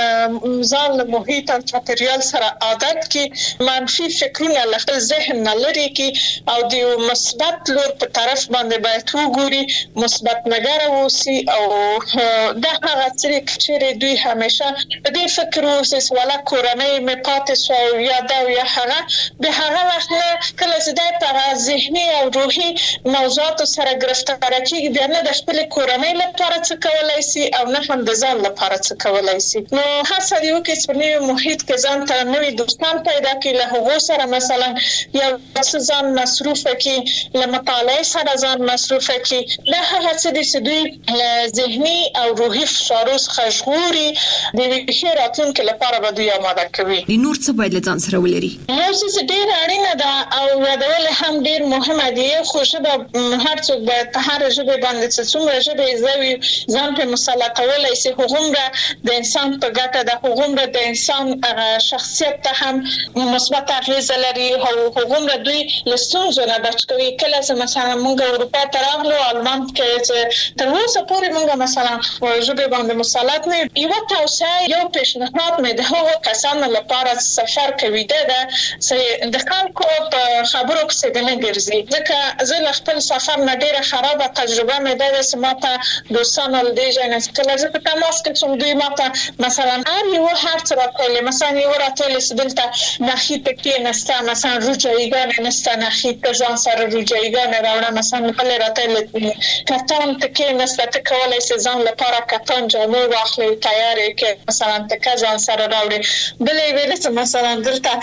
ځان له محیط او چاپیریال سره عادت کړي منفي فکرونه له خپل ذهن نه لرې کړي او د مثبت لور په طرف باندې باید وګوري مثبت نظر اوسي او دا هغه چې دوی همیشه په دې فکر اوسي ولا کورنۍ مې پاتې شو یا دا یا هغه به هغه وخت کله چې دا په ذهني او روحي موضوعات سره گرفتار کیږي بیا نه د خپل کورنۍ لپاره څه کولای شي او نه هم د ځان لپاره څه کولای شي. نو هڅه یو کې چې په نوي محیط کې ځان ته نوي دوستان پیدا کړي له هغو سره مثلا یو ځان مصروف کړي له مطالعه سره ځان مصروف کړي دا هغه څه دي چې دوی له ذهني او روحي فشارونو څخه ژغوري د ښه راتلونکي لپاره به دوی آماده کوي. د نور څه باید له ځان سره ولري؟ یو څه ډېر اړینه ده او یادول هم ډېر مهمه دي. خو ژبه هر څوک باید په هر ژبه باندې څومره ژبه زوی ځان په مسلطولای شي هغومره د انسان په ګټه ده هغومره د انسان شخصیت ته هم مثبت اغیز لري او هغومره دوی له ستونزو نه بچ کوي. کله چې مثلا موږ اروپا ته راغلو آلمان کې تر اوسه پورې موږ مثلا ژبه باندې مسلط نه یو توصیه یو پیشنهاد مې د هغو کسانو لپاره سفر کوي ده چې د خلکو په خبرو کې نه ګرځي ځکه زه خپل سفر نه ډیره خرابه تجربه مې ده چې ماته دوستان ول دی چې کله زه په تماس کې څوم دوی ماته مثلا یو هر څه راکړي مثلا یو راټول سبلته نخي تکي نستا مثلا روجایګان نستا نخي ځان سره روجایګان راوړم مثلا په راټول کتان تکي نستا ته کولای شي ځان لپاره کتان جامو واخلي تیارې کې مثلا تکه ځان سره راوړي بلې ویل چې مثلا دلته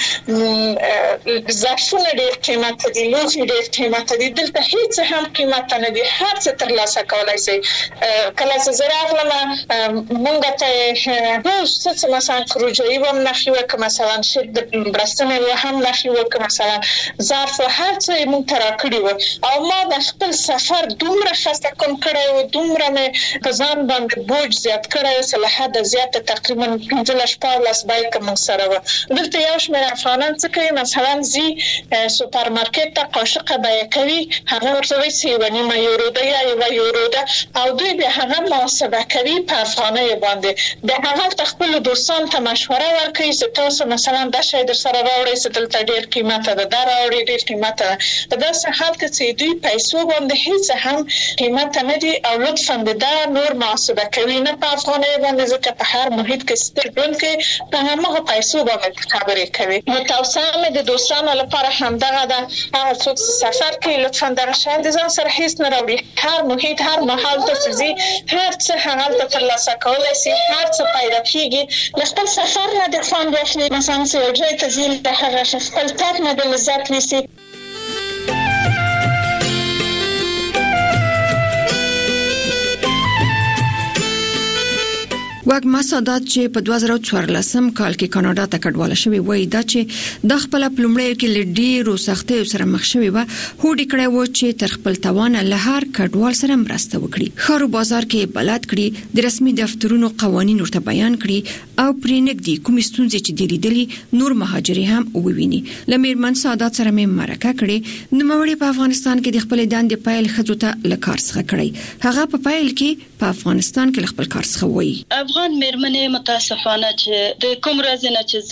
ظرفونه ډېر قیمت دي لوښي ډېر قیمت دي دلته هیڅ هم قیمت نه دي هر څه ترلاسه کولای شي. کله چې زه راغلم مونږ ته هیڅ مثلا روجایي هم نخي وکړه مثلا شد برستنه هم نخي وکړه مثلا ظرف هر څه مونږ ته راکړي و او ما د خپل سفر دومره خسته کوم کړی و دومره مې په ځان باندې بوج زیات کړی و چې له حده زیاته تقریبا 15 بایک موږ سره و. دلته یو شمېر افغانان څه کوي مثلا ځي سوپرمارکېټ ته قاشقه بیه کوي هغه ورته وایي چې یوه نیمه یورو ده یا یوه یورو ده او دوی بیا هغه محاسبه کوي په افغانیو باندې د هغه خپلو دوستانو ته مشوره ورکوي چې تاسو مثلا دا شی در سره راوړئ چې دلته ډېر قیمته ده دا راوړئ ډېر قیمته ده. په داسې حال کې چې دوی پیسو باندې هیڅ هم قیمته نه دي او لطفا دا نور محاسبه کوي نه په افغانیو باندې ځکه په هر محیط کې ستر ژوند کې په هماغه پیسو باندې خبرې کوي. نو توصیه مې د دوستانو لپاره همدغه ده هغه څوک چې سفر کوي لطفا دغه شیان د ځان سره هیڅ نه راوړي. هر محیط هر محل ته چې ځي هر څه هغلته ترلاسه کولی شي هر څه پیدا کېږي له خپل سفر نه د خوند واخلي مثلا چې یو ځای ته ځي د هغه خپل تګ نه د لذت نیسي. وګما سادات چې په 2014 کال کې کاناډا ته کډواله شوی وای دا چې د خپل پلمړیو کې لډیرو سختیو سره مخ شوی و هوډی کړی و چې تر خپل توان له هر کډوال سره مرسته وکړي خارو بازار کې بلد کړي د رسمي دفترونو قوانين ورته بیان کړي او پرېنګ دي کوم ستونزې چې دی لیدلې نور مهاجري هم وویني. لمرمن سادات سره مې مرکه کړي نو موري په افغانستان کې د خپل دندې پایل خزو ته لکار څخه کړی هغه په پایل کې په افغانستان کې خپل کار څخه وایي. افغان مېرمنې متاسفانه چې د کوم رازنه چې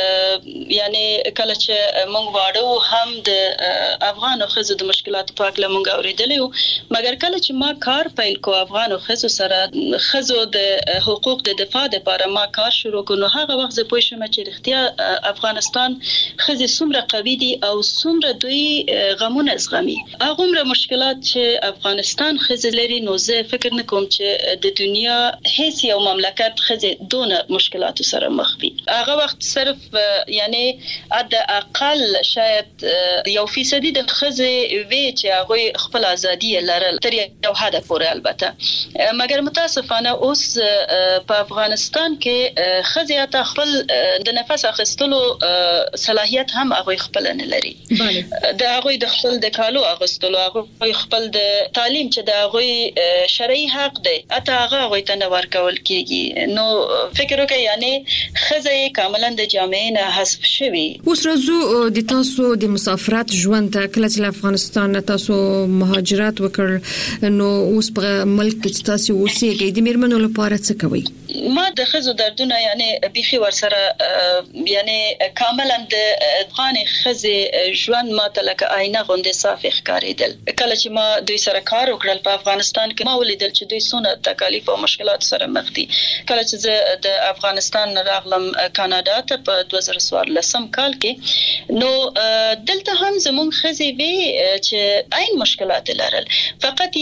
زه یعنی کله چې مونږ واړو هم د افغان خزو د مشکلات په اړه مونږ اوریدلې مګر کله چې ما کار پیل کو افغان خزو سره خزو د حقوق د دفاع لپاره ما کار شروع کړ نو هغه وخت زه پوه شوم چې رښتیا افغانستان خزې څومره قوي دي او څومره دوی غمونه زغمي. هغه مشکلات چې افغانستان خزې لري نو زه فکر نه کوم چې د دنیا هیڅ یو مملکت خزې دونه مشکلات سره مخ وي. هغه وخت صرف یعنی د اقل شاید یو فیصدي د خزې وی چې هغه خپل ازادي لرل تر یو حد پورې البته مګر متاسفانه اوس په افغانستان کې خزې ته خپل د نفس اخیستلو صلاحیت هم هغه خپل نه لري. د هغه د خپل د کالو اغستلو هغه خپل د تعلیم چې د هغه شرعي حق دی اته هغه ته نه ورکول کیږي نو فکر وکړئ یعنی خزې کاملا د جامعې نه حذف شوی. اوس راځو د تاسو د مسافرت ژوند ته کله چې افغانستان تاسو مهاجرت وکړ نو اوس په ملک کې تاسو اوسېږئ د میرمنو لپاره څه کوي؟ ما د خزو دردونه یعنی بيخي ورسره یعنی کاملا د افغان خزې ژوند ما ته لکه آینه غوندې صاف ښکارېدل. کله چې ما دوی سره کار وکړل په افغانستان کې ما ولیدل چې دوی څونه تکالیف او مشکلات سره مخ دي. کله چې زه د افغانستان راغلم کاناډا ته په 2014 کال کې نو دلته هم زموږ خزې وی چې عین مشکلات لرل فقط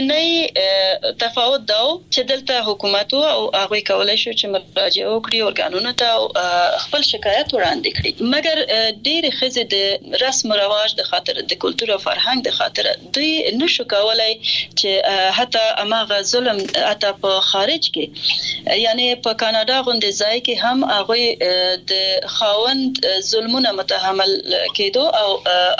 یوازنی تفاوت دا چې دلته حکومت او هغه کولای شو چې مراجعه وکړي اورګانونو ته خپل شکایت وړاندې کړي مګر ډېر خزې د رسم او رواج د خاطر د کلتور او فرهنګ د خاطر دوی نشو کولای چې حتی اماغه ظلم اته په خارج کې یعنی په کاناډا غونډه ځای کې هم هغه د خاوند ظلمونه متحمل کېدو او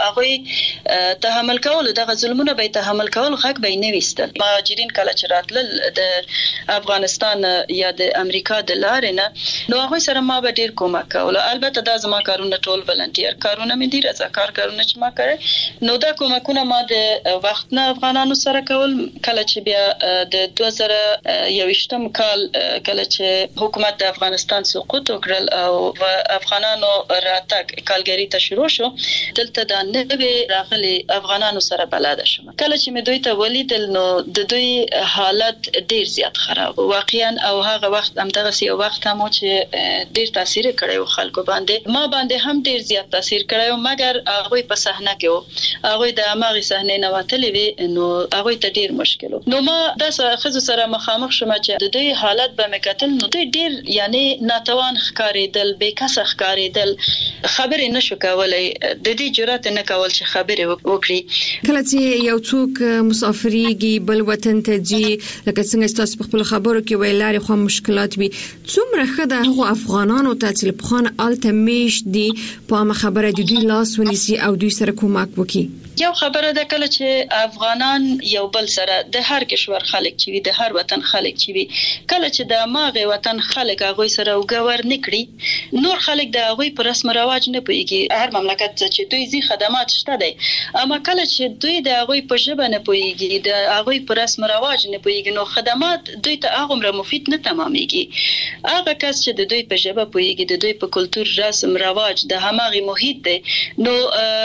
هغه تحمل کول دغه ظلمونه به تحمل کول حق به نه وستل. مهاجرین کله چې راتلل د افغانستان یا د امریکا د لارې نه نو هغه سره ما به ډیر کومک کول. البته دا زما کارونه ټول ولنټیر کارونه مې دي رضاکار کارونه چې ما کړې نو دا کومکونه ما د وخت نه افغانانو سره کول. کله چې بیا د 2021 کال کله چې حکومت د افغانستان سقوط وکړل او افغانانو راتګ کالګری ته شروع شو دلته د نوې راغلي افغانانو سره بلد شوم. کله چې مې دوی ته ولیدل نو د دوی حالت ډیر زیات خراب واقعا او هغه وخت هم دغه یو وخت هم چې ډیر تاثیر کړی خلکو باندې ما باندې هم ډیر زیات تاثیر کړی مګر هغه په صحنه کې هغه د اماغي صحنه نه وتلې وي نو هغه ته ډیر مشکل نو ما د خزو سره مخامخ شوم چې د دوی حالت به مکتل نو دوی ډیر یعنی ناتوان ښکارېدل بیکسه ښکارېدل خبرې نشو کولای د دې جرأت نه کول چې خبرې وکړي. کله چې یو څوک مسافرېږي بل وطن ته ځي لکه څنګه تاسو په خپل خبرو کې ویلاري خو مشکلات وي څومره خده هغه افغانانو ته چې په خان التمیش دي په خبره د دوی لاس ونیسي او دوی سره کومک وکړي. یو خبره ده کله چې افغانان یو بل سره د هر کشور خلک چې وي د هر وطن خلک چې وي کله چې د ماغه وطن خلک هغه سره وګور نکړي نور خلک د هغه پر رسم رواج نه پويږي. هر مملکت چې دوی زی خدمات شته دي اما کله چې دوی د هغه په ژبه نه پويږي د هغه پر رسم رواج نه پويږي نو خدمات دوی ته هغه مفید نه تمامېږي. هغه کس چې د دوی په ژبه پويږي د دوی په کلتور رسم رواج د هماغي محیط دی نو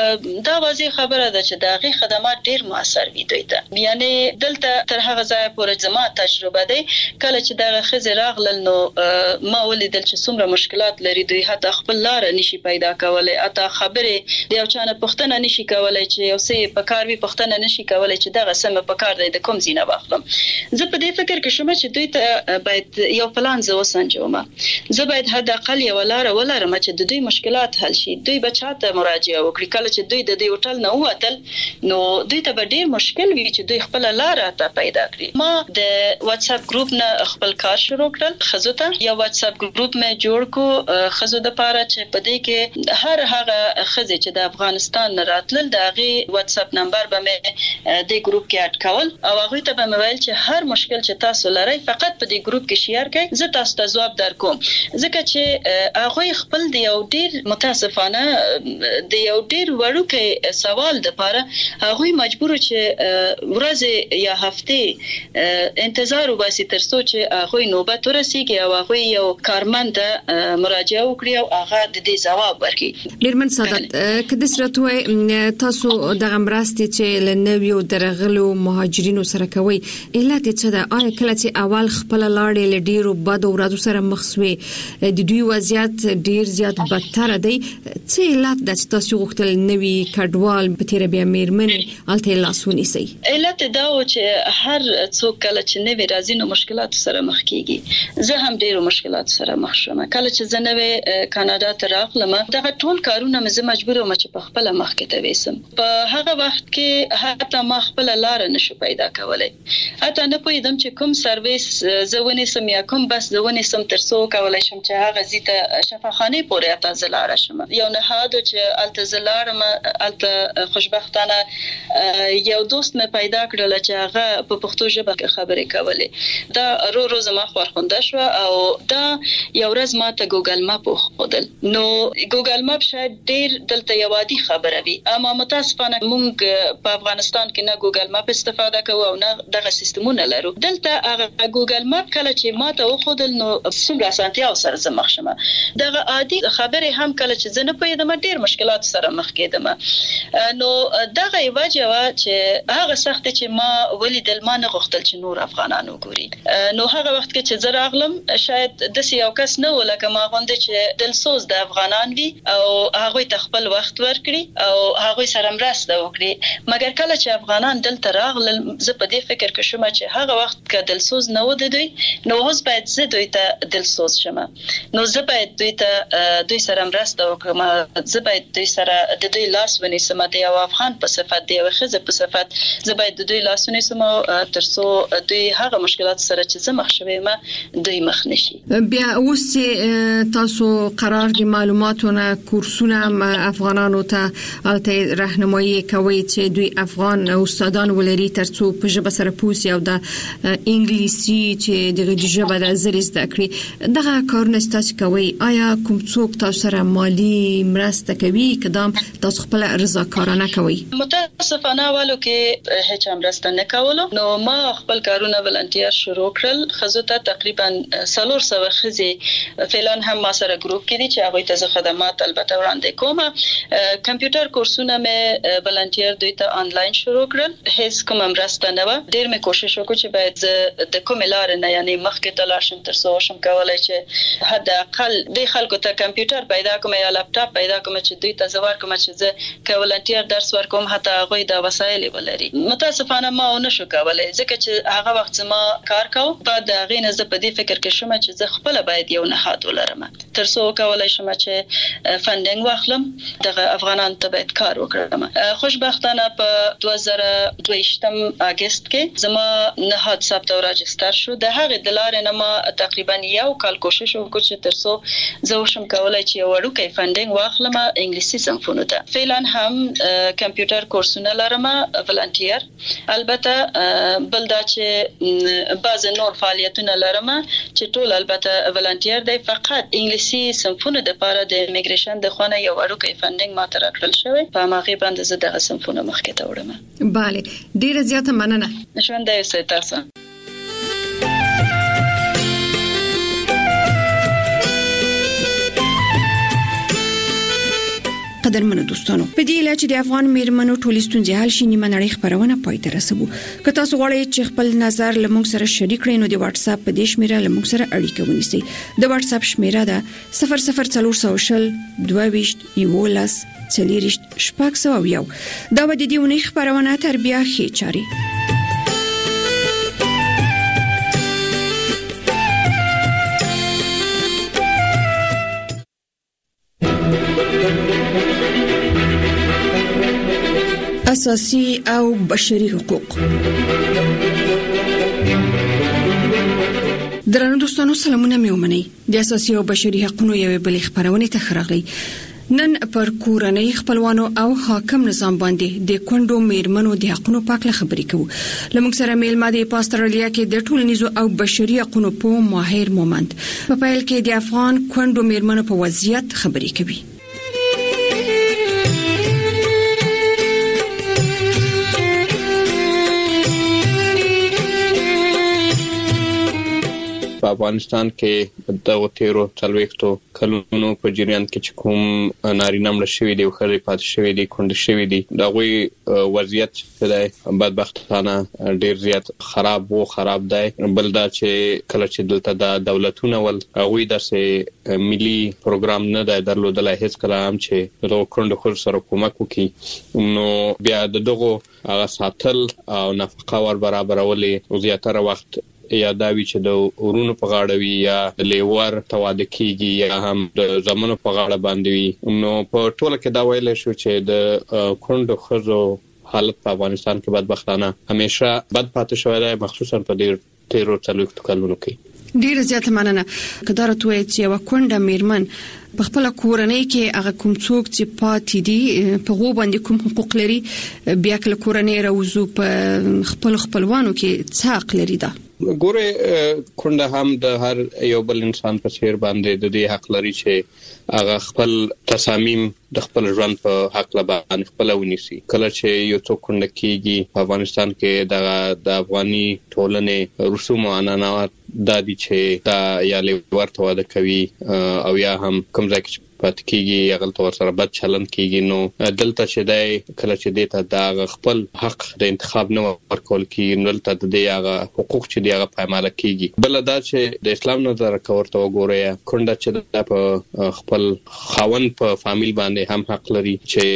دا واضح خبره چې دغه خدمات ډیر موثر وي دوی ته. یعنی دلته تر هغه ځای پورې زما تجربه ده کله چې دغه خزې راغلل نو ما ولیدل چې څومره مشکلات لري دوی حتی خپل لار نشي پیدا کولای اته خبرې د یو چانه پښتنه نشي کولای چې یو څه په کار وي پښتنه نشي کولای چې دغه سم په کار دی د کوم زینه واخلم. زه په دې فکر کې شوم چې دوی ته باید یو پلان زو وسنجوم. زه باید حد اقل یو لار ولرم چې د دوی مشکلات حل شي. دوی بچاته مراجعه وکړي کله چې دوی د دې هوټل نه ووتل نو دوی ته ډیر مشکل وي چې دوی خپل لار ته پیدا کړي. ما د واتس اپ ګروپ نه خپل کار شروع کړل. خزو ته یو واتس اپ ګروپ مې جوړ کو خزو د پاره چې په دې کې هر هغه خزې چې د افغانستان نه راتلل دغه واتس اپ نمبر به مې د ګروپ کې اډ کول او هغه ته به مې ویل چې هر مشکل چې تاسو لرئ فقط په دې ګروپ کې شیر کړئ زه تاسو ته ځواب درکوم. ځکه چې هغه خپل د یو ډیر متاسفانه د یو ډیر وړوکی سوال د لپاره هغه مجبور چې ورځ یا هفته انتظار وباسي ترڅو چې هغه نوبت ورسیږي او هغه یو کارمند مراجعه وکړي او هغه د دې جواب ورکړي. ډیرمن سعادت کله سرته تاسو د غمراستي چې لنویو درغلو مهاجرینو سره کوي علت څه ده؟ آیا کله چې اول خپل لاړې لډیرو بد او ورځو سره مخ شوي د دوی وضعیت ډیر زیات بدتر دی، څه علت ده چې تاسو غوښتل نوی کډوال په تیر بیا میرمنې الته لاسونی سي؟ علت دا و چې هر څوک کله چې نوی راځي نو مشکلات سره مخ کیږي. زه هم ډیرو مشکلات سره مخ شوم. کله چې زه نوی کاناډا ته راغلم دغه ټول کارونه مې مجبور وم چې په خپل مخ کې ته وسم. په هغه وخت کې حتی ما خپل لار نشو پیدا کولای. حتی نه پوهیدم چې کوم سرویس زونه سم یا کوم بس زونه سم ترڅو کولای شم چې هغه زیته شفاخانه پورې اته زلاره شم. یو نه هادو چې الته زلاره ما الته خوشبختانه یو دوست مې پیدا کړل چې هغه په پښتو ژبه خبرې کولې. دا رو زما خورخنده شو او دا یو ورځ ما ته ګوګل ماپ وخدل. نو ګوګل ماپ شاید ډیر دلته یو عادي خبره وي، اما متاسفانه موږ په افغانستان کې نه ګوګل ماپ استفاده کوو او نه دغه سیستمونه لرو. دلته هغه ګوګل ماپ کله چې ما ته وخدل نو څومره اسانتیا سره زمخ شمه. دغه عادي خبره هم کله چې زه نه پوهیدم ډیر مشکلات سره مخ کېدم. نو دغه وجه وا چې هغه سخت چې ما ولیدل ما نه غوښتل چې نور افغانانو ګوري. نو هغه وخت کې چې زه راغلم شاید د یو کس نه ولکه ما غوندې چې دلسوز د افغانان وي او هغه ته خپل وخت ورکړي او هغه سره مرسته وکړي. مګر کله چې افغانان دلته راغلل زه په دې فکر کې شوم چې هغه وخت کې دلسوز نه و دوی نو اوس باید زه دوی ته دلسوز شم. نو زه باید دوی سره مرسته وکړم. زه باید دوی سره د دوی لاس ونیسم د یو افغان په صفت دی او خزه په صفت زه باید د دوی لاس ونیسم ترڅو دوی هغه مشکلات سره چې زه مخ شوم دوی مخ نشي. بیا اوس تاسو قرار دي معلوماتونه کورسونه افغانانو ته الته راهنمایي کوي چې دوی افغان استادان ولري ترڅو په ژبه سره پوسی او د انګلیسي چې د ژبه د زری زده کړي. دغه کارونه تاسو کوي، آیا کوم څوک تاسو سره مالی مرسته کوي کدام تاسو خپل رضاکارانه کوي؟ متاسفانه والو کې هیڅ مرسته نه کولو. نو ما خپل کارونه ولنټیر شروع کړل. خزو ته تقریبا 400 خزي فعلا هم ما سره ګروپ کې دي چې هغه ته خدمات البته وړاندې کوم. کمپیوټر کورسونه مې ولنټیر دوی ته آنلاین شروع کړل. هیڅ کوم مرسته نه و. ډیر مې کوشش وکړ چې باید د کوم لار نه یعنی مخکې ته لاشم ترڅو شم کولای چې حد اقل د خلکو ته کمپیوټر پیدا کوم یا لپټاپ پیدا کوم چې دوی ته زوار کوم چې زه کولنټیر درس ورکوم حتی هغه د وسایل ولري. متاسفانه ما نه شو کولای ځکه چې هغه وخت ما کار کوم. بعد هغه نه زه په دې فکر کې شوم چې زه خپل باید یو نهاد ولرم ترڅو کولای شم چې فندینګ واخلم دغه افغانان ته باید کار وکړم. خوشبختانه په 2022 اگست کې زما نهاد ثبت او راجستر شو. د هغه د لارې نه ما تقریبا یو کال کوشش وکړ چې ترڅو زه وشم کولای چې یو وړوکی فندینګ واخلم انګلیسي صنفونو ته. فعلا هم کمپیوټر کورسونه لرم ولنټیر. البته بل دا چې بعض نور فعالیتونه لرم چې ټول البته ولنټیر دی. فقط انګلیسي صنفونو د لپاره د ایمیګریشن د خونه یو وړوکی فندینګ ما ته راکړل شوی. په هغه باندې زه دغه صنفونه مخکې ته وړم. bale ډیره زیاته مننه. ژوند دې سه تاسو. قدرمنو دوستانو، په دې لاره چې د افغان میرمنو ټولې ستونزې حل شي نیمه نړۍ خبرونه پای ته رسوو. که تاسو غواړئ چې خپل نظر لمونږ سره شریک کړئ نو د واتس اپ په دې شمیره لمونږ سره اړیکه ونیسئ. د واتس اپ شمیره ده 00400 22 11 40 شپږ. دا به د دې ونې خبرونه تر بیا ښې چاري. اساسي او بشري حقوق. درنو دوستانو سلامونه مې ومنئ. د اساسي او بشري حقوقو یوې بلې خبرونه ته خراغلي. نن پر کورنۍ خپلوانو او حاکم نظام باندې د کونډو میرمنو د حقوقو په اړه خبرې کوو. لمونږ سره میلمه د استرالیا کې د ټولنیزو او بشري حقوقو په ماهر مومند په پیل کې د افغان کونډو میرمنو په وضعیت خبرې کوي. افغانستان کې د 13 کلونو په جریان کې کوم نارینه مړ شوی دی او خلک پاتې شوی دي کونډ شوی دي دا غوي وضعیت چې بدبختانه ډیر زیات خراب دی بل دا چې کله چې دلته د دولتونو ول غوي د ملي پروګرام نه درلودلای هیڅ کله هم چې د کونډ خور سره کومک وکړي نو بیا دغه هغه ساتل او نفقه ور برابرولې زیاتره وخت یا داوی چې د ورونو په غاړه وي یا د لیور تواده کیږي یا هم د زمونو په غاړه باندې وي نو په ټوله کې دا ویل شو چې د کونډو خزو حالت په افغانستان کې بدبختانه همیشه بد پاتې شوی دی مخصوصا په ډیر 13 کلونو کې ډیر زیات مننه کدار توې چې یو کونډه میرمن په خپل کورنۍ کې هغه کوم څوک چې پاتې دي په غو باندې کوم حقوق لري بیا کله کورنۍ راوځو په خپلوانو کې څه حق لري دا ګوره کونډه هم د هر یو بل انسان په څیر باندې د دې حق لري چې هغه خپل تصامیم د خپل ژوند په حق لبان خپل ونیسي کله چې یو څوک کونډه کیږي په افغانستان کې د افغاني ټولنې رسوم او عنعنات د دې چې دا یا ورته واده کوي او یا هم کوم ځای کې پات کیږي یا غلط ورسره بد چلند کیږي نو دلته چې دای کله چې دیته دا خپل حق د انتخاب نه ورکول کیږي نو دلته د هغه حقوق چې دی هغه پایماله کیږي بل دا چې د اسلام نظر کورته وګورئ کونډه چې د خپل خاوند په فامیل باندې هم حق لري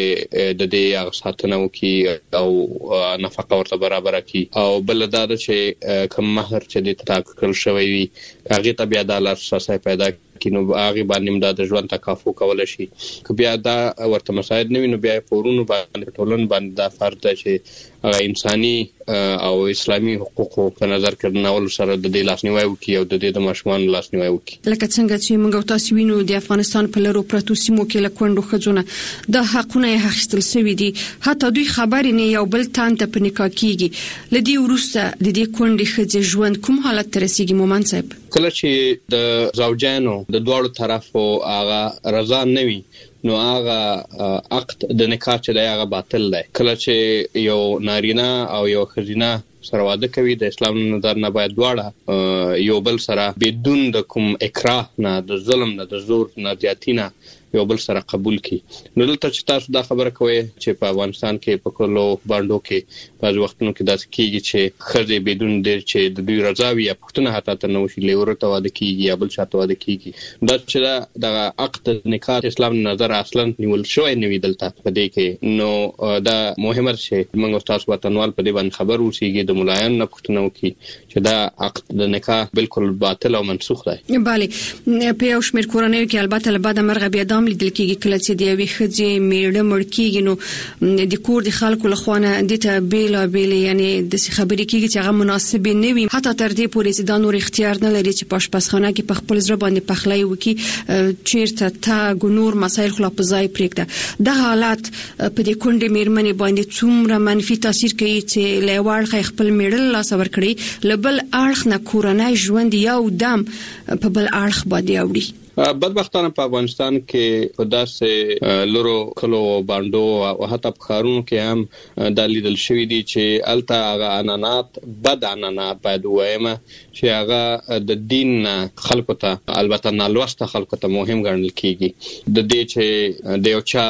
چې د دې هغه ساتنه وکړي او نفقه ورته برابر کړي او بل دا چې کوم مہر چې د تاکل شوی وي هغه ته بیا د اساسي پیدا کینو هغه باندې د ژوند تکافو کول شي که بیا دا ورته مساعد نه وي نو بیا پورونو باندې ټولن باندې دا فرض ده چې هغه انساني او اسلامي حقوقو په نظر کې ناول سره د دې لاسنیوي وکي او د دې د ماشومان لاسنیوي وکي لکه څنګه چې موږ تاسو وینو د افغانستان په لرو پرتو سیمو کې لکوندو خځونه د حقونه اخیستل شوی دي حتی دوی خبرې نه یو بل تان ته په نکاح کیږي لدی ورسته د دې کونډې خځې ژوند کوم حالت ترسيږي مومن صاحب کله چې د زوجانو د دوړو طرفو هغه رضا نه وي نو هغه عقد د نکاح چې دی هغه باطل دی کله چې یو نارینه او یو خزینه سره واده کوي د اسلام نظر نه باید دواړه یو بل سره بدون د کوم اکراه نه د ظلم نه د زور نه زیاتینه یو بل سره قبول کی نو دلته چې تاسو دا خبره کوي چې په افغانستان کې په کلو باندې کې په وختونو کې داسې کیږي چې خزه بدون د چې د دوی رضا وي یا پښتنه حتی ته نو شي لورته واده کیږي یا بل شاته واده کیږي دا چې دا عقد نکاح اسلام نظر اصلا نیول شوی نه وي دلته په دې کې نو دا مهمه شي موږ تاسو وطنوال په دې باندې خبر اوسېږي د ملایان نه پښتنه وکي چې دا عقد د نکاح بالکل باطل او منسوخ دی bale په یو شمېر کورنۍ کې البته له بعد مرغه بیا لیدل کېږي کله چې د یوې ښځې میړه مړ کېږي نو د کور د خلکو له خوا نه دې ته بېلابېلې یعنې داسې خبرې کېږي چې هغه مناسبې نه وي حتی تر دې پورې چې دا نور اختیار نه لري چې په اشپزخانه کې په خپل زړه باندې پخلی وکړي چېرته تګ نور مسایل خو لا په ځای پرېږده دغه حالت په دې کونډې مېرمنې باندې څومره منفي تاثیر کوي چې له یوه اړخه خپل میړه له لاسه ورکړي له بل اړخ نه کورنی ژوند یو دم په بل اړخ باندې اوړي بدبختانه په افغانستان کې په داسې لورو کلو باندو او حتی په خارونو کې هم د لیدل شوی دي چې الته هغه عنعنات بد عنعنات باید وایمه چې هغه د دین خلکو ته البته نالوسته خلکو ته مهم ګڼل کیږي د دې چې د یو چا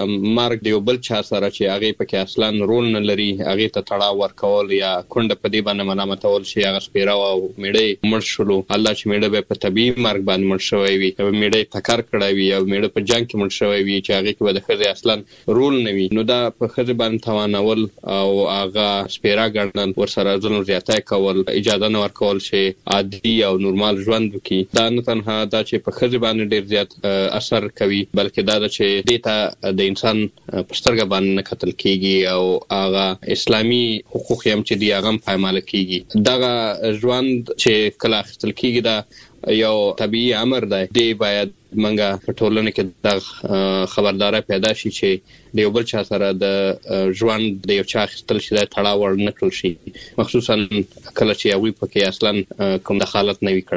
مرګ د یو بل چا سره چې هغه پکې اصلا رول نه لري هغه ته تړاو ورکول یا کونډه په دې باندې ملامتول شي هغه سپیرا او میړه مړ شول الله چې میړه به په طبيعي مرګ باندې مړ شوی وي او میړه ټکر کړی وي او میړه په جنگ کې مړ شوی وي چې هغه کې به د خزې اصلا رول نه وي نو دا په خزې باندې توانول او هغه سپیرا ګڼل ورسره ظلم زیاتای کول اجازه نه ورکول شي عادي او نورمال ژوند وکړي دا نه تنها دا چې په خزې باندې ډیر زیات اثر کوي بلکې دا چې دیتا د انسان پسترګ باندې قتل کیږي او هغه اسلامي حقوق هم چې دی هغه پایمال کیږي دا ژوند چې کله اخیستل کیږي دا یو طبيعي امر دی باید منګه په ټولنه کې د خبرداري پیدا شي چې د یو بل چا سره د ژوند د یو چا خپل شي د تړاو ورنکړل شي مخصوصا کله چې یو پکې اصلا کوم دخالت نه وکړي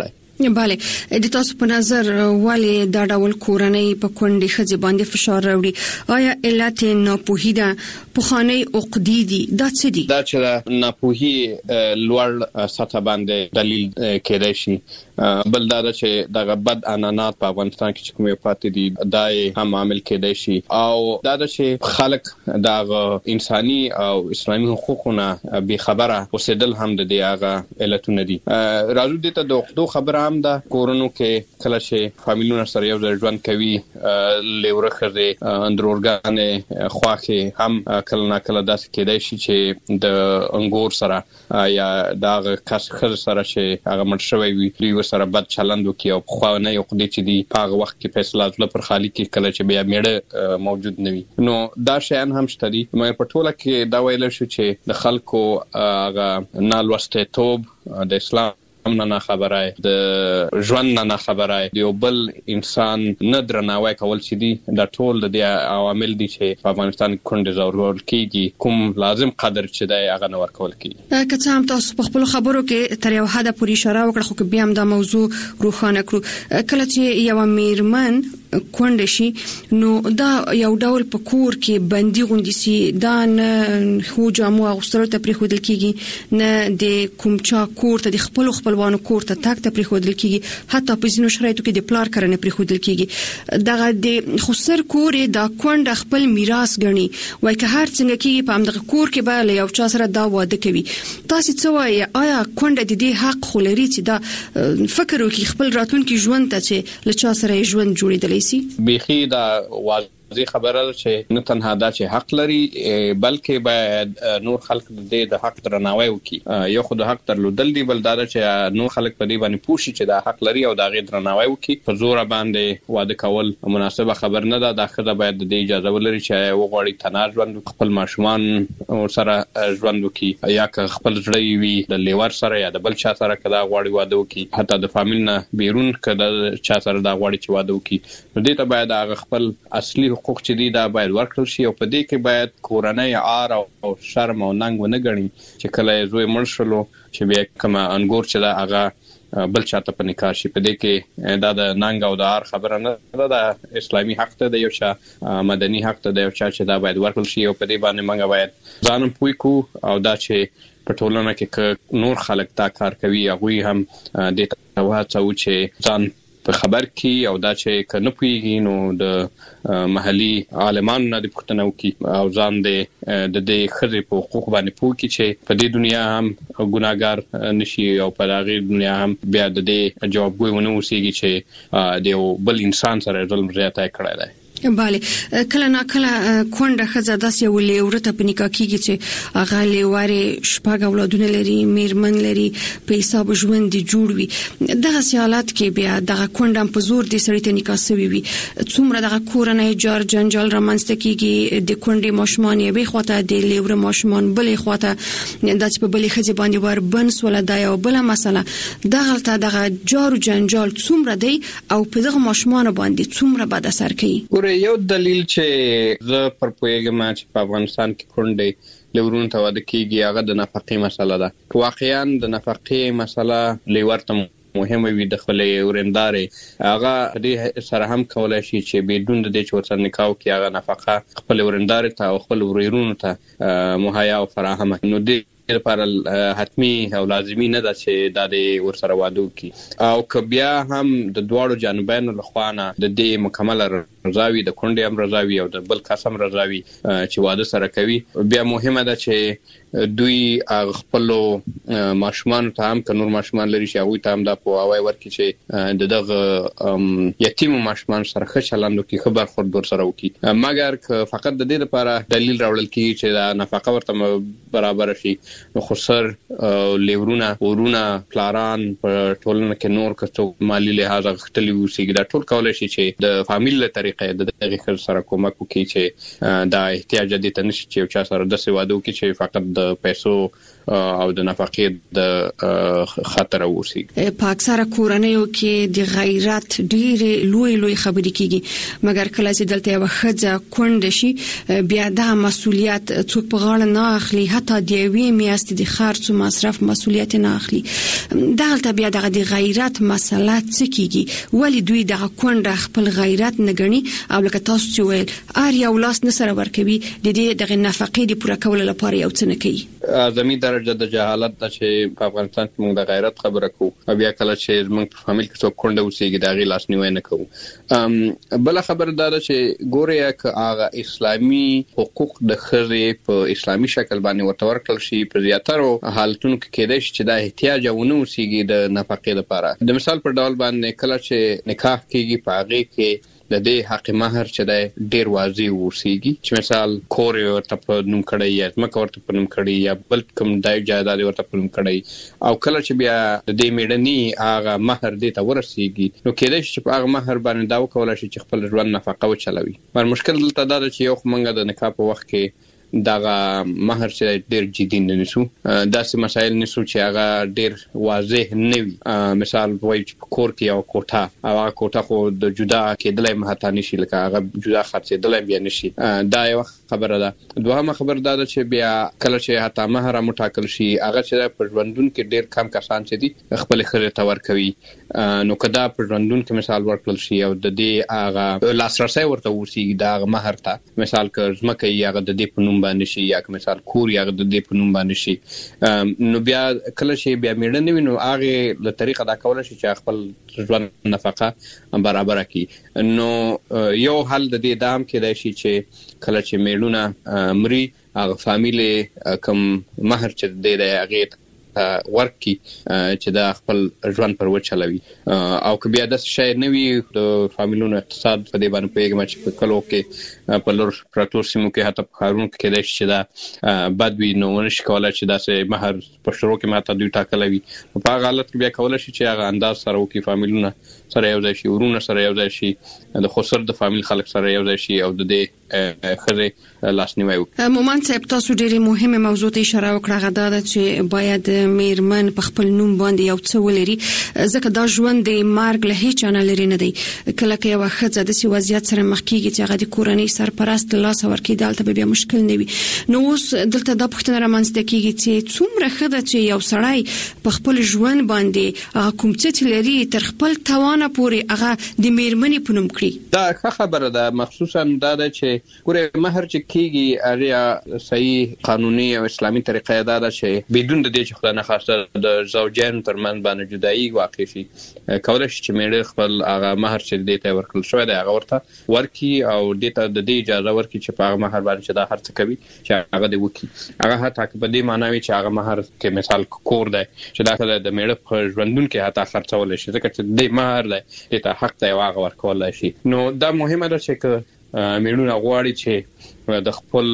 bale د تاسو په نظر ولې دا ډول کورنۍ په کونډې ښځې باندې فشار راوړي؟ آیا علت ناپوهي ده، پخوانی عقدې دي، دا څه دي؟ دا چې ناپوهي لوړ سطح باندې دلیل کېدای شي. بل دا چې دغه بد عنعنات په افغانستان کې چې کوم پاتې دي دا هم عامل کېدای شي، او دا چې خلک دغه انساني او اسلامي حقوقونه به خبره اوسېدل هم د دې هغه علتونه دي. راځو دې ته د عقدو خبره هم ده. کورونو کې کله چې فامیلونه سره یو ځای ژوند کوي، لیوره ښځې اندرورګانې خواښې هم کله نه کله داسې کېدای شي چې د انګور سره یا دغه کس ښځې سره چې هغه مړ شوی وي دوی سره بد چلند وکړي، او پخوانی عقدې چې دي په هغه وخت کې فیصله زله پر خالي کې کله چې بیا میړه موجود نه وي. نو دا شیان هم شته دي. مګر په ټوله کې دا ویل شو چې د خلکو هغه نالوستېتوب د اسلام نه خبره، د ژوند نه خبره، د یو بل انسان نه درناوی کول چې دي، دا ټول د عوامل دي چې په افغانستان کې کونډې ځورول کیږي. کوم لازم قدر چې دی هغه نه ورکول کیږي. که څه هم تاسو په خپل خبرو کې تر یو حد پورې اشاره وکړه، خو بیا هم دا موضوع روښانه کړو. کله چې یو میرمن کونډه شي نو دا یو ډول په کور کې بندي غوندي سي، دا نه خو جامو اغوستلو ته پریښودل کیږي، نه د کوم چا کور ته د خپلوانو کور ته تک ته پریښودل کیږي، حتی په ځینو شرایطو کې د پلار کرنه پریښودل کیږي. دغه د خسر کور دا کونډه خپل میراث ګڼي، وای که هر څنګه کیږي په همدغه کور کې به له یو چا سره دا واده کوي. تاسو څه وایي؟ آیا کونډه د دې حق خو لري چې دا فکر وکړي خپل راتلونکي ژوند ته چې له چا سره ژوند جوړیدلی شي؟ بیخي دا واضح خبره چې نه تنها دا چې حق لري، بلکې باید نور خلک د حق درناوی وکړي. یو خو د حق درلودل دی، بل دا چې نور خلک په دې باندې پوښي چې دا حق لري او دا غي درناوی وکړي. په زور باندې واده کول مناسبه خبر نه ده. دا خدای باید د اجازه ولري چې وغوړي تنار ژوند، خپل ماشومان سره ژوند وکړي، یا که خپل ځړې وي د لیور سره یا د بل چا سره کدا غوړي واده وکړي، حتی د فامیل نه بیرون کدا چا سره دا غوړي چې واده وکړي. نو دې ته باید هغه خپل اصلي حقوق چې دي دا باید ورکړل شي، او په دې کې باید کورنۍ عار او شرم او ننګ ونه ګڼي چې کله زوی مړ شلو چې بیا کوم انګور چې دا هغه بل چاته په نکاح شي. په دې کې دا د ننګ او د عار خبره نه ده، د اسلامي حق ته د یو چا مدني حق ته د یو چا چې دا باید ورکړل شي. او په دې باندې موږ باید ځانم پوي کو، او دا چې په ټولنه کې نور خلک دا کار کوي هغه هم د توهڅو چې ځان په خبر کې، او دا چې کنه پويږي نو د محلي عالمانو نه د پښتنو کې او ځان د دې خزې په حقوق باندې پوي کې چې په دې دنیا هم ګناګار نشي او په هغه دنیا هم بیا د دې جوابګوي ونه وسیږي چې د بل انسان سره ظلم زیاته کړی دی. bale کله نه کله کونډه ښځه داسې ولې ورته په نکاح کېږي چې هغه لیوارې شپږ اولادونه لري، میرمن لري، په حساب ژوند دي جوړ وي. دغه حالات کې بیا دغه کونډه په زور دي سړی ته نکاح سوي وي، څومره دغه کورنۍ جار جنجال رامنځته کېږي. د کونډې ماشومان یې خواته، د لیوره ماشومان بلې خواته، داسې په بلې ښځې باندې وربنس ولا دا یو بله مسله. دغه جار جنجال څومره دی او په دغه ماشومان باندې څومره بد اثر کوي؟ یو دلیل چې زه پر پوهیږم چې په افغانستان کې کونډې لیورونو ته واده کیږي هغه د نفقې مسله ده. واقعا د نفقې مسله لیورته مهمه وي، د خپل ورندارې هغه دې سره هم کولای شي چې بدون د دې چې ورسره نکاح کوي هغه نفقه خپل ورندارې ته او خپل ورونو ته مهیا او فراهمه. نو دې لپاره حتمی او لازمی نه ده چې دا د ورسره واده وکړي، او که بیا هم د دواړو جانبینو لخوا نه د دې مکمله رضاوي، د کونډې هم رضاوي او د بل کس هم رضاوي چې واده سره کوي، بیا مهمه ده چې دوی خپل ماشومان ته هم که نور ماشومان لري چې هغه ته هم دا پوهاوی ورکړي چې دغه یتیم ماشومان سره ښه چلند وکړي، ښه برخورد ورسره وکړي. مګر که فقط د دې لپاره دلیل راوړل کیږي چې دا نفقه ورته برابر شي، نو خسر لیورونه ورونه پلاران په ټولنه کې نور کڅو مالی لحاظ غختلی وسی دا ټول کولای شي چې د فامیل له طریقې طریقې د دغه سره کومک کوي چې دا احتیاج دي ته نشي چې چا سره د سوادو کې چې فقط د پیسو او د نفقې د خطر اوسي. په اکثره کورنیو کې د غیرت ډېر لوی خبرې کیږي مګر کله چې دلته یو خځه کونډه شي بیا د مسولیت څوک په غاړه نه اخلي حتی د یوې میاشتې د خرڅ او مصرف مسولیت نه اخلي. دغه بیا د غیرت مسله څه کیږي ولی دوی د کونډه خپل غیرت نه ګڼي او لکه تاسو چې ویل ار یو لاس نه سره ورکوي د دې د نفقې د پوره کولو لپاره یو څه نه کوي. اعظمي درجه د جهالت د چې په افغانستان کې موږ د غیرت خبره کوو او بیا کله چې موږ په فامیل کې څوک کونډه اوسېږي د هغې لاسنیوی نه کوو. بله خبره دا ده چې ګورې که هغه اسلامي حقوق د ښځې په اسلامي شکل باندې ورته ورکړل شي په زیاترو حالتونو کې کېدای شي چې دا احتیاج ونه اوسېږي د نفقې لپاره. د مثال په ډول باندې کله چې نکاح کېږي په هغې کې د دې حق مہر چې دی ډیر واضح اوسېږي چې مثال کور ورته په نوم کړی یا ځمکه ورته په نوم کړی یا بل کوم جایداد ورته په نوم کړی او کله چې بیا د دې میړني هغه مہر دې ته ورسېږي نو کېدای شي چې په هغه مہر باندې دا وکولای شي چې خپل ژوند نفقه وچلوي. مګر مشکل دلته دا ده چې یو منګه د نکاح په وخت کې دغه مہر چې ډیر جدي نه نیسو داسې مسایل نیسو چې هغه ډیر واضح نه وي. مثال وایي چې په کور کې یو کوټه او هغه کوټه خو د جدا کېدلای مهته نشي لکه هغه جدا خرڅېدلای بیا نشي. دا یو خبره ده. دوهمه خبره دا ده چې بیا کله چې حتی مہر مټاکل شي هغه چې په ژوندون کې ډیر کم کسان چې دي خپل خره ته ورکوي نو کدا په ژوندون کې مثال ورکړل شي او د دې هغه لاسرسي ورته وسی دا مہر ته مثال که ځمکه یې هغه د دې په نوم باندې شي یا مثال کور یې هغه د دې په نوم باندې شي نو بیا کله چې بیا میړه نه وي نو هغه له طریقه دا کولای شي چې خپل ژوند نفقه برابر کړي. نو یو حل د دې دام کې دی چې کله چې میړونه مري هغه فامیل کم مہر چې دی هغه ورکی چې دا خپل ژوند پر وچلوي او که بیا د شي نوي د فامیلونو اقتصاد په دې باندې پیګم چې په کلو کې په لور پراتور سیمو کې حتی په خارون کې د شي دا بدوي نو ونشي کولای چې داسې مہر په شروع کې ماته دوی ټاکلوي په هغه حالت کې بیا کولای شي چې هغه انداز سره وکي فامیلونه سره یو ځای شي ورونه سره یو ځای شي د خسر د فامیل خلک سره یو ځای شي او د دې خزه لاسنیوي وکړي. مومن صاحب تاسو ډېری مهمه موضوع ته اشاره وکړه غدا ده چې باید میرمن په خپل نوم باندې یو څه ولري ځکه دا ژوند د مرګ له هیڅ نه لري نه دی. کله کې یو خزه د سی وضعیت سره مخ کیږي چې هغه د کورنۍ سرپرست لاس ورکړي دالته بیا مشکل نه وي. نو اوس دلته د پښتنه رامنځته کیږي چې څومره خزه چې یو سړی په خپل ژوند باندې کوم څه لري تر خپل توانه پورې هغه د میرمنې په نوم کړي. دا ښه خبره ده. مخصوصا دا ده چې ګوره مہر چې کیږي اړیا صحیح قانوني او اسلامي طریقې دا ده چې بدون د دې چې خدای نه خواسته د زوجین ترمن باندې جدایي واقع شي کولای شي چې میړه خپل هغه مہر چې دې ته ورکړل شوی دی هغه ورته ورکی او دې ته د دې اجازه ورکی چې په هغه مہر باندې چې دا هر څه کوي چې هغه دې وکي. هغه حتی په دې معنی وي چې هغه مہر کې مثال کور دی چې دا د میړه په ژوندون کې حتی خرڅول شي ځکه چې دې مہر دی دې ته حق دی هغه ورکول شي. نو دا مهمه ده چې میړونه غواړي چې د خپل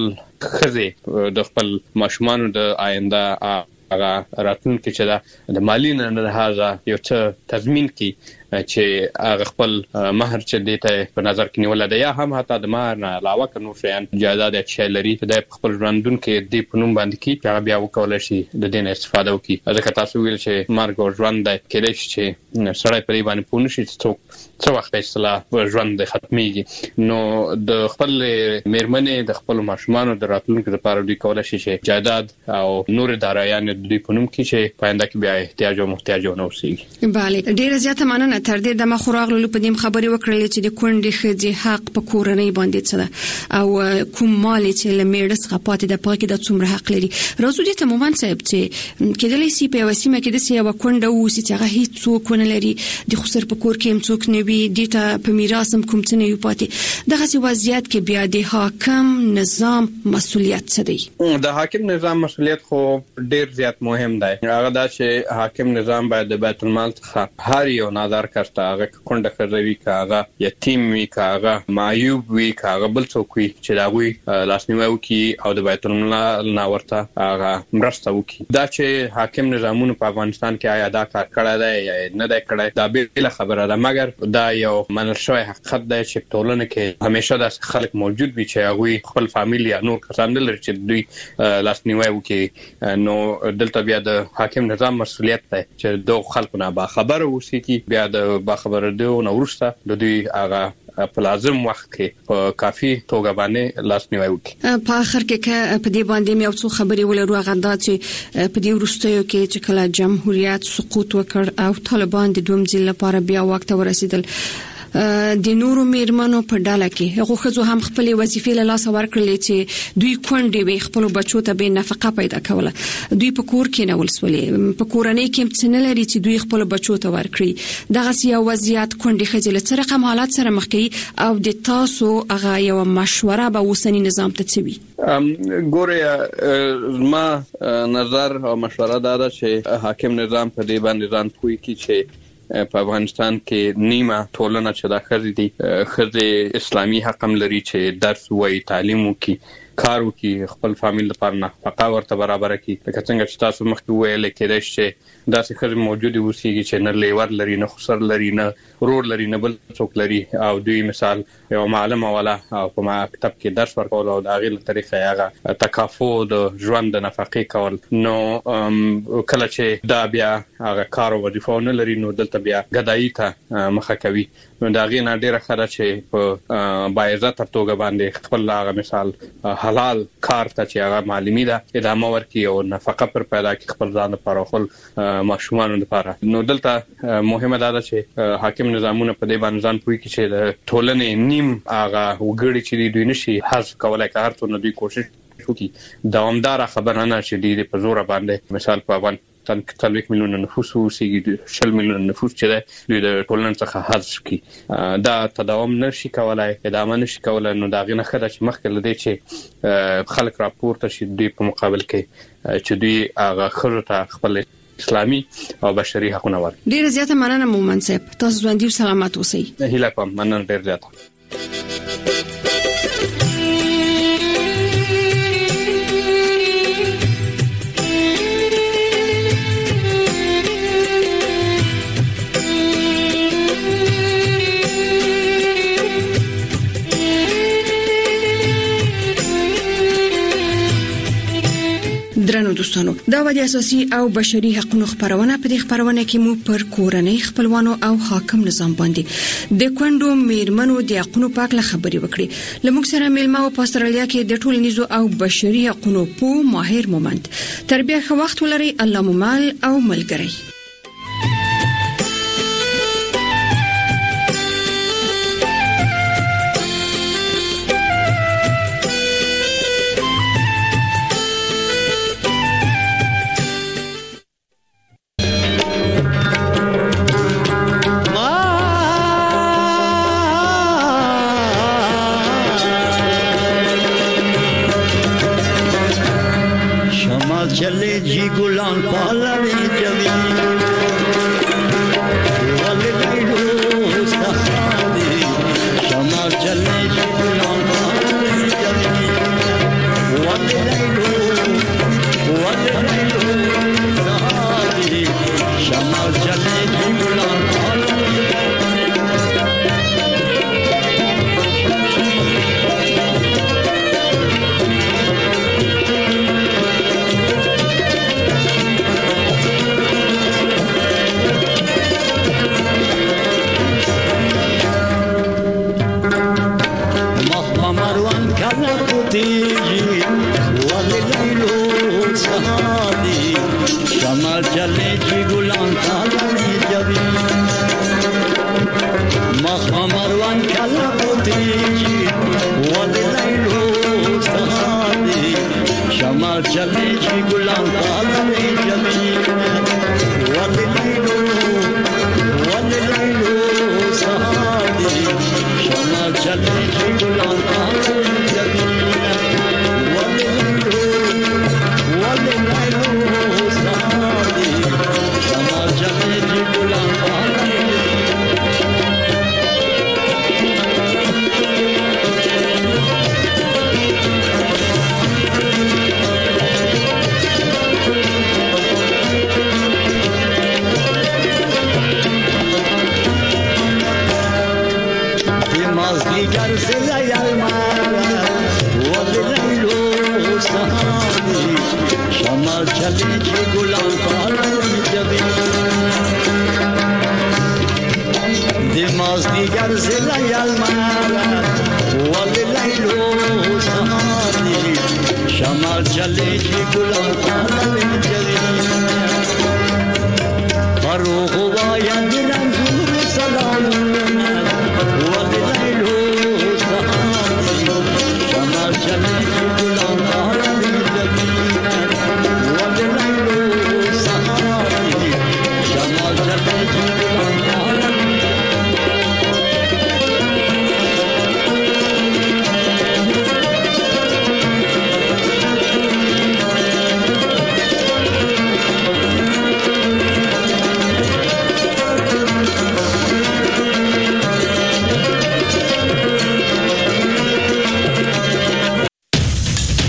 خزه د خپل ماشومان د آینده هغه راتلونکي چې دا د مالی نه لحاظه یو څه تضمین کی چې هغه خپل مہر چې دیته په نظر کې نیول دی یا هم حتی د مہر نه علاوه کنو شیان جایداد چې لري د خپل ژوندون کې د پنوم باندې کی چې بیا وکولای شي د دین استفاده وکړي. ځکه تاسو ویل چې مرګ او ژوند د کېدای شي چې سړی په باندې پونه شي څو وخت اصلاح ژوند ختميږي. نو د خپل میرمنې د خپل ماشومان د راتلونکو لپاره دوی کولای شي چې جایداد او نور دارایان د پنوم کې چې پاینده کې بیا احتیاج او محتاج نه اوسېږي. bale ډیر زیاته مننه تر دې د مخراغلو په دې خبرې وکړلې چې د کونډې خځې حق په کورنۍ باندې څه ده او کوم مال چې لمېړه څخه پاتې د پاکي د څومره حق لري. راځو دې ته مومن صاحب چې کېدلې سي په وسیمه کې د سی یو کونډه اوسې چې هغه هیڅ څوک نه لري د خسر په کور کې هم څوک نه وي د ته په میراث هم کوم څه نه وي پاتې دغه سی وضعیت کې بیا د حاکم نظام مسولیت څه دی؟ د حاکم نظام مسولیت خو ډیر زیات زیات مهم دی هغه دا چې حاکم نظام باید د بیت المال څخه هر یو نادار کسته هغه کونډه کوي هغه یتیم وي هغه معیوب وي هغه بل څوک وي چې دا غوي لاسنیوي وکي او د بیت المال نه ورته هغه مرسته وکي دا چې حاکم نظامونو په افغانستان کې آیا دا کار کړی دی یا نه دی کړی دا بل خبره ده مګر دا یو منل شوی حقیقت دی چې ټولنه کې همیشه د خلک موجود وي چې هغه خپل فامیل یا نور کسان لري چې دوی لاسنیوي وکي نو دلته بیا د حاکم نظام مسؤلیت دی چې دوه خلکو نه با خبره وسی کی بیا د با خبره دی نو ورسته د دوی هغه په لازم وخت کې په کافي توګه باندې لاسنیوي وکړي په اخر کې په دې باندې مې څو خبرې ولرو هغه دا چې په دې وروستیو کې چې کله جمهوریت سقوط وکړ او طالبان د دوم ځل لپاره بیا وخت ورسېدل د نورو میرمنو په ډاله کې هغه خزو هم خپل وظیفې له لاس ورکړلې چې دوی کونډې وي خپل بچو ته به نفقه پیدا کوله دوی په کور کې نه ولسولې په کورنۍ کې څه نه لري چې دوی خپل بچو ته ورکړي دغه سیاسي وضعیت کونډې خځلې سره کوم حالات سره مخ کوي او د تاسو هغه یو مشوره به وسنی نظام ته چوي ګوره ما نظر او مشوره دا ده چې حاکم نظام په دې باندې ځان پوي کی چې په افغانستان کې نیمه ټولنه چې دا خري دي خزه اسلامي حق هم لري چې درس وای تعلیم وکي کار وکي خپل فامیل لپاره نفقه ورته برابر کړي لکه څنګه چې تاسو مخکې ویل کېدای چې دا څه موجوده وسیږي چې نه لیور لري نه خسر لري نه رور لري نه بل څوک لري او دوی مثال یو معلم ولا او په مکتب کې درس ورکول او د هغه طریقې هغه تکافو د ژوند د نفقې کول نو کله چې دا بیا هغه کار او وظیفه نه لري نو دلته بیا غدایي ته مخه کوي نو دا غي نه ډیره خره چې په باعزت توګه باندې خپل هغه مثال حلال کار ته چې هغه معلومي ده ادامه ورکړي او نفقه پر پیدا کړي خپل ځان لپاره خپل ماشومان لپاره نو دلته مهمه ده چې حاکم نظامونه په دې باندې ځان پوي کې چې د ټولنې نیم هغه وګړي چې دوی نشي حذف کولای که هر څو دوی کوشش وکړي دوامدار خبره نه چې دوی په زور باندې مثال په افغانستان 30 میلیون نفوس وسیږي 40 میلیون نفوس چې دوی د ټولنې څخه حذف کړي دا تداوم نشي کولای ادامه نشي کولای نو دا غي نه خدای چې مخکې لدی چې خلک راپورته شي دوی په مقابل کې چې دوی هغه خرته خپل اسلامي او بشري حقوق ورکړي ډیر زیاته مننه مومن صاحب تاسو ژوندۍ او سلامت اوسئ هیله کوم مننه ډیر زیاته درنو دوستانو دا د اساسي او بشري حقوقو خبرونه په دې خبرونه کې مو پر کورنۍ خپلوانو او حاکم نظام باندې د کندو میرمنو د حقوقو په اړه خبرې وکړې لمږ سره میلمه او پاسترالیا کې د ټولنیزو او بشري حقوقو په ماهر مومند تربیه خو وخت ولري الله ممال او ملګری चले जी गुलाम पालवी जवी वाले लाइलो सहादी शमा चले जी गुलाम पालवी जवी वाले लाइलो सहादी शमा चले जी गुलाम चले जी गुलाम काली जवी मरवान कला पोती वाले लाइलो सहादी शमा चले जी गुलाम काली जवी वाले लाइलो सहादी शमा चले जी गुलाम काली जवी वाले लाइलो جلی کی گلان آلوی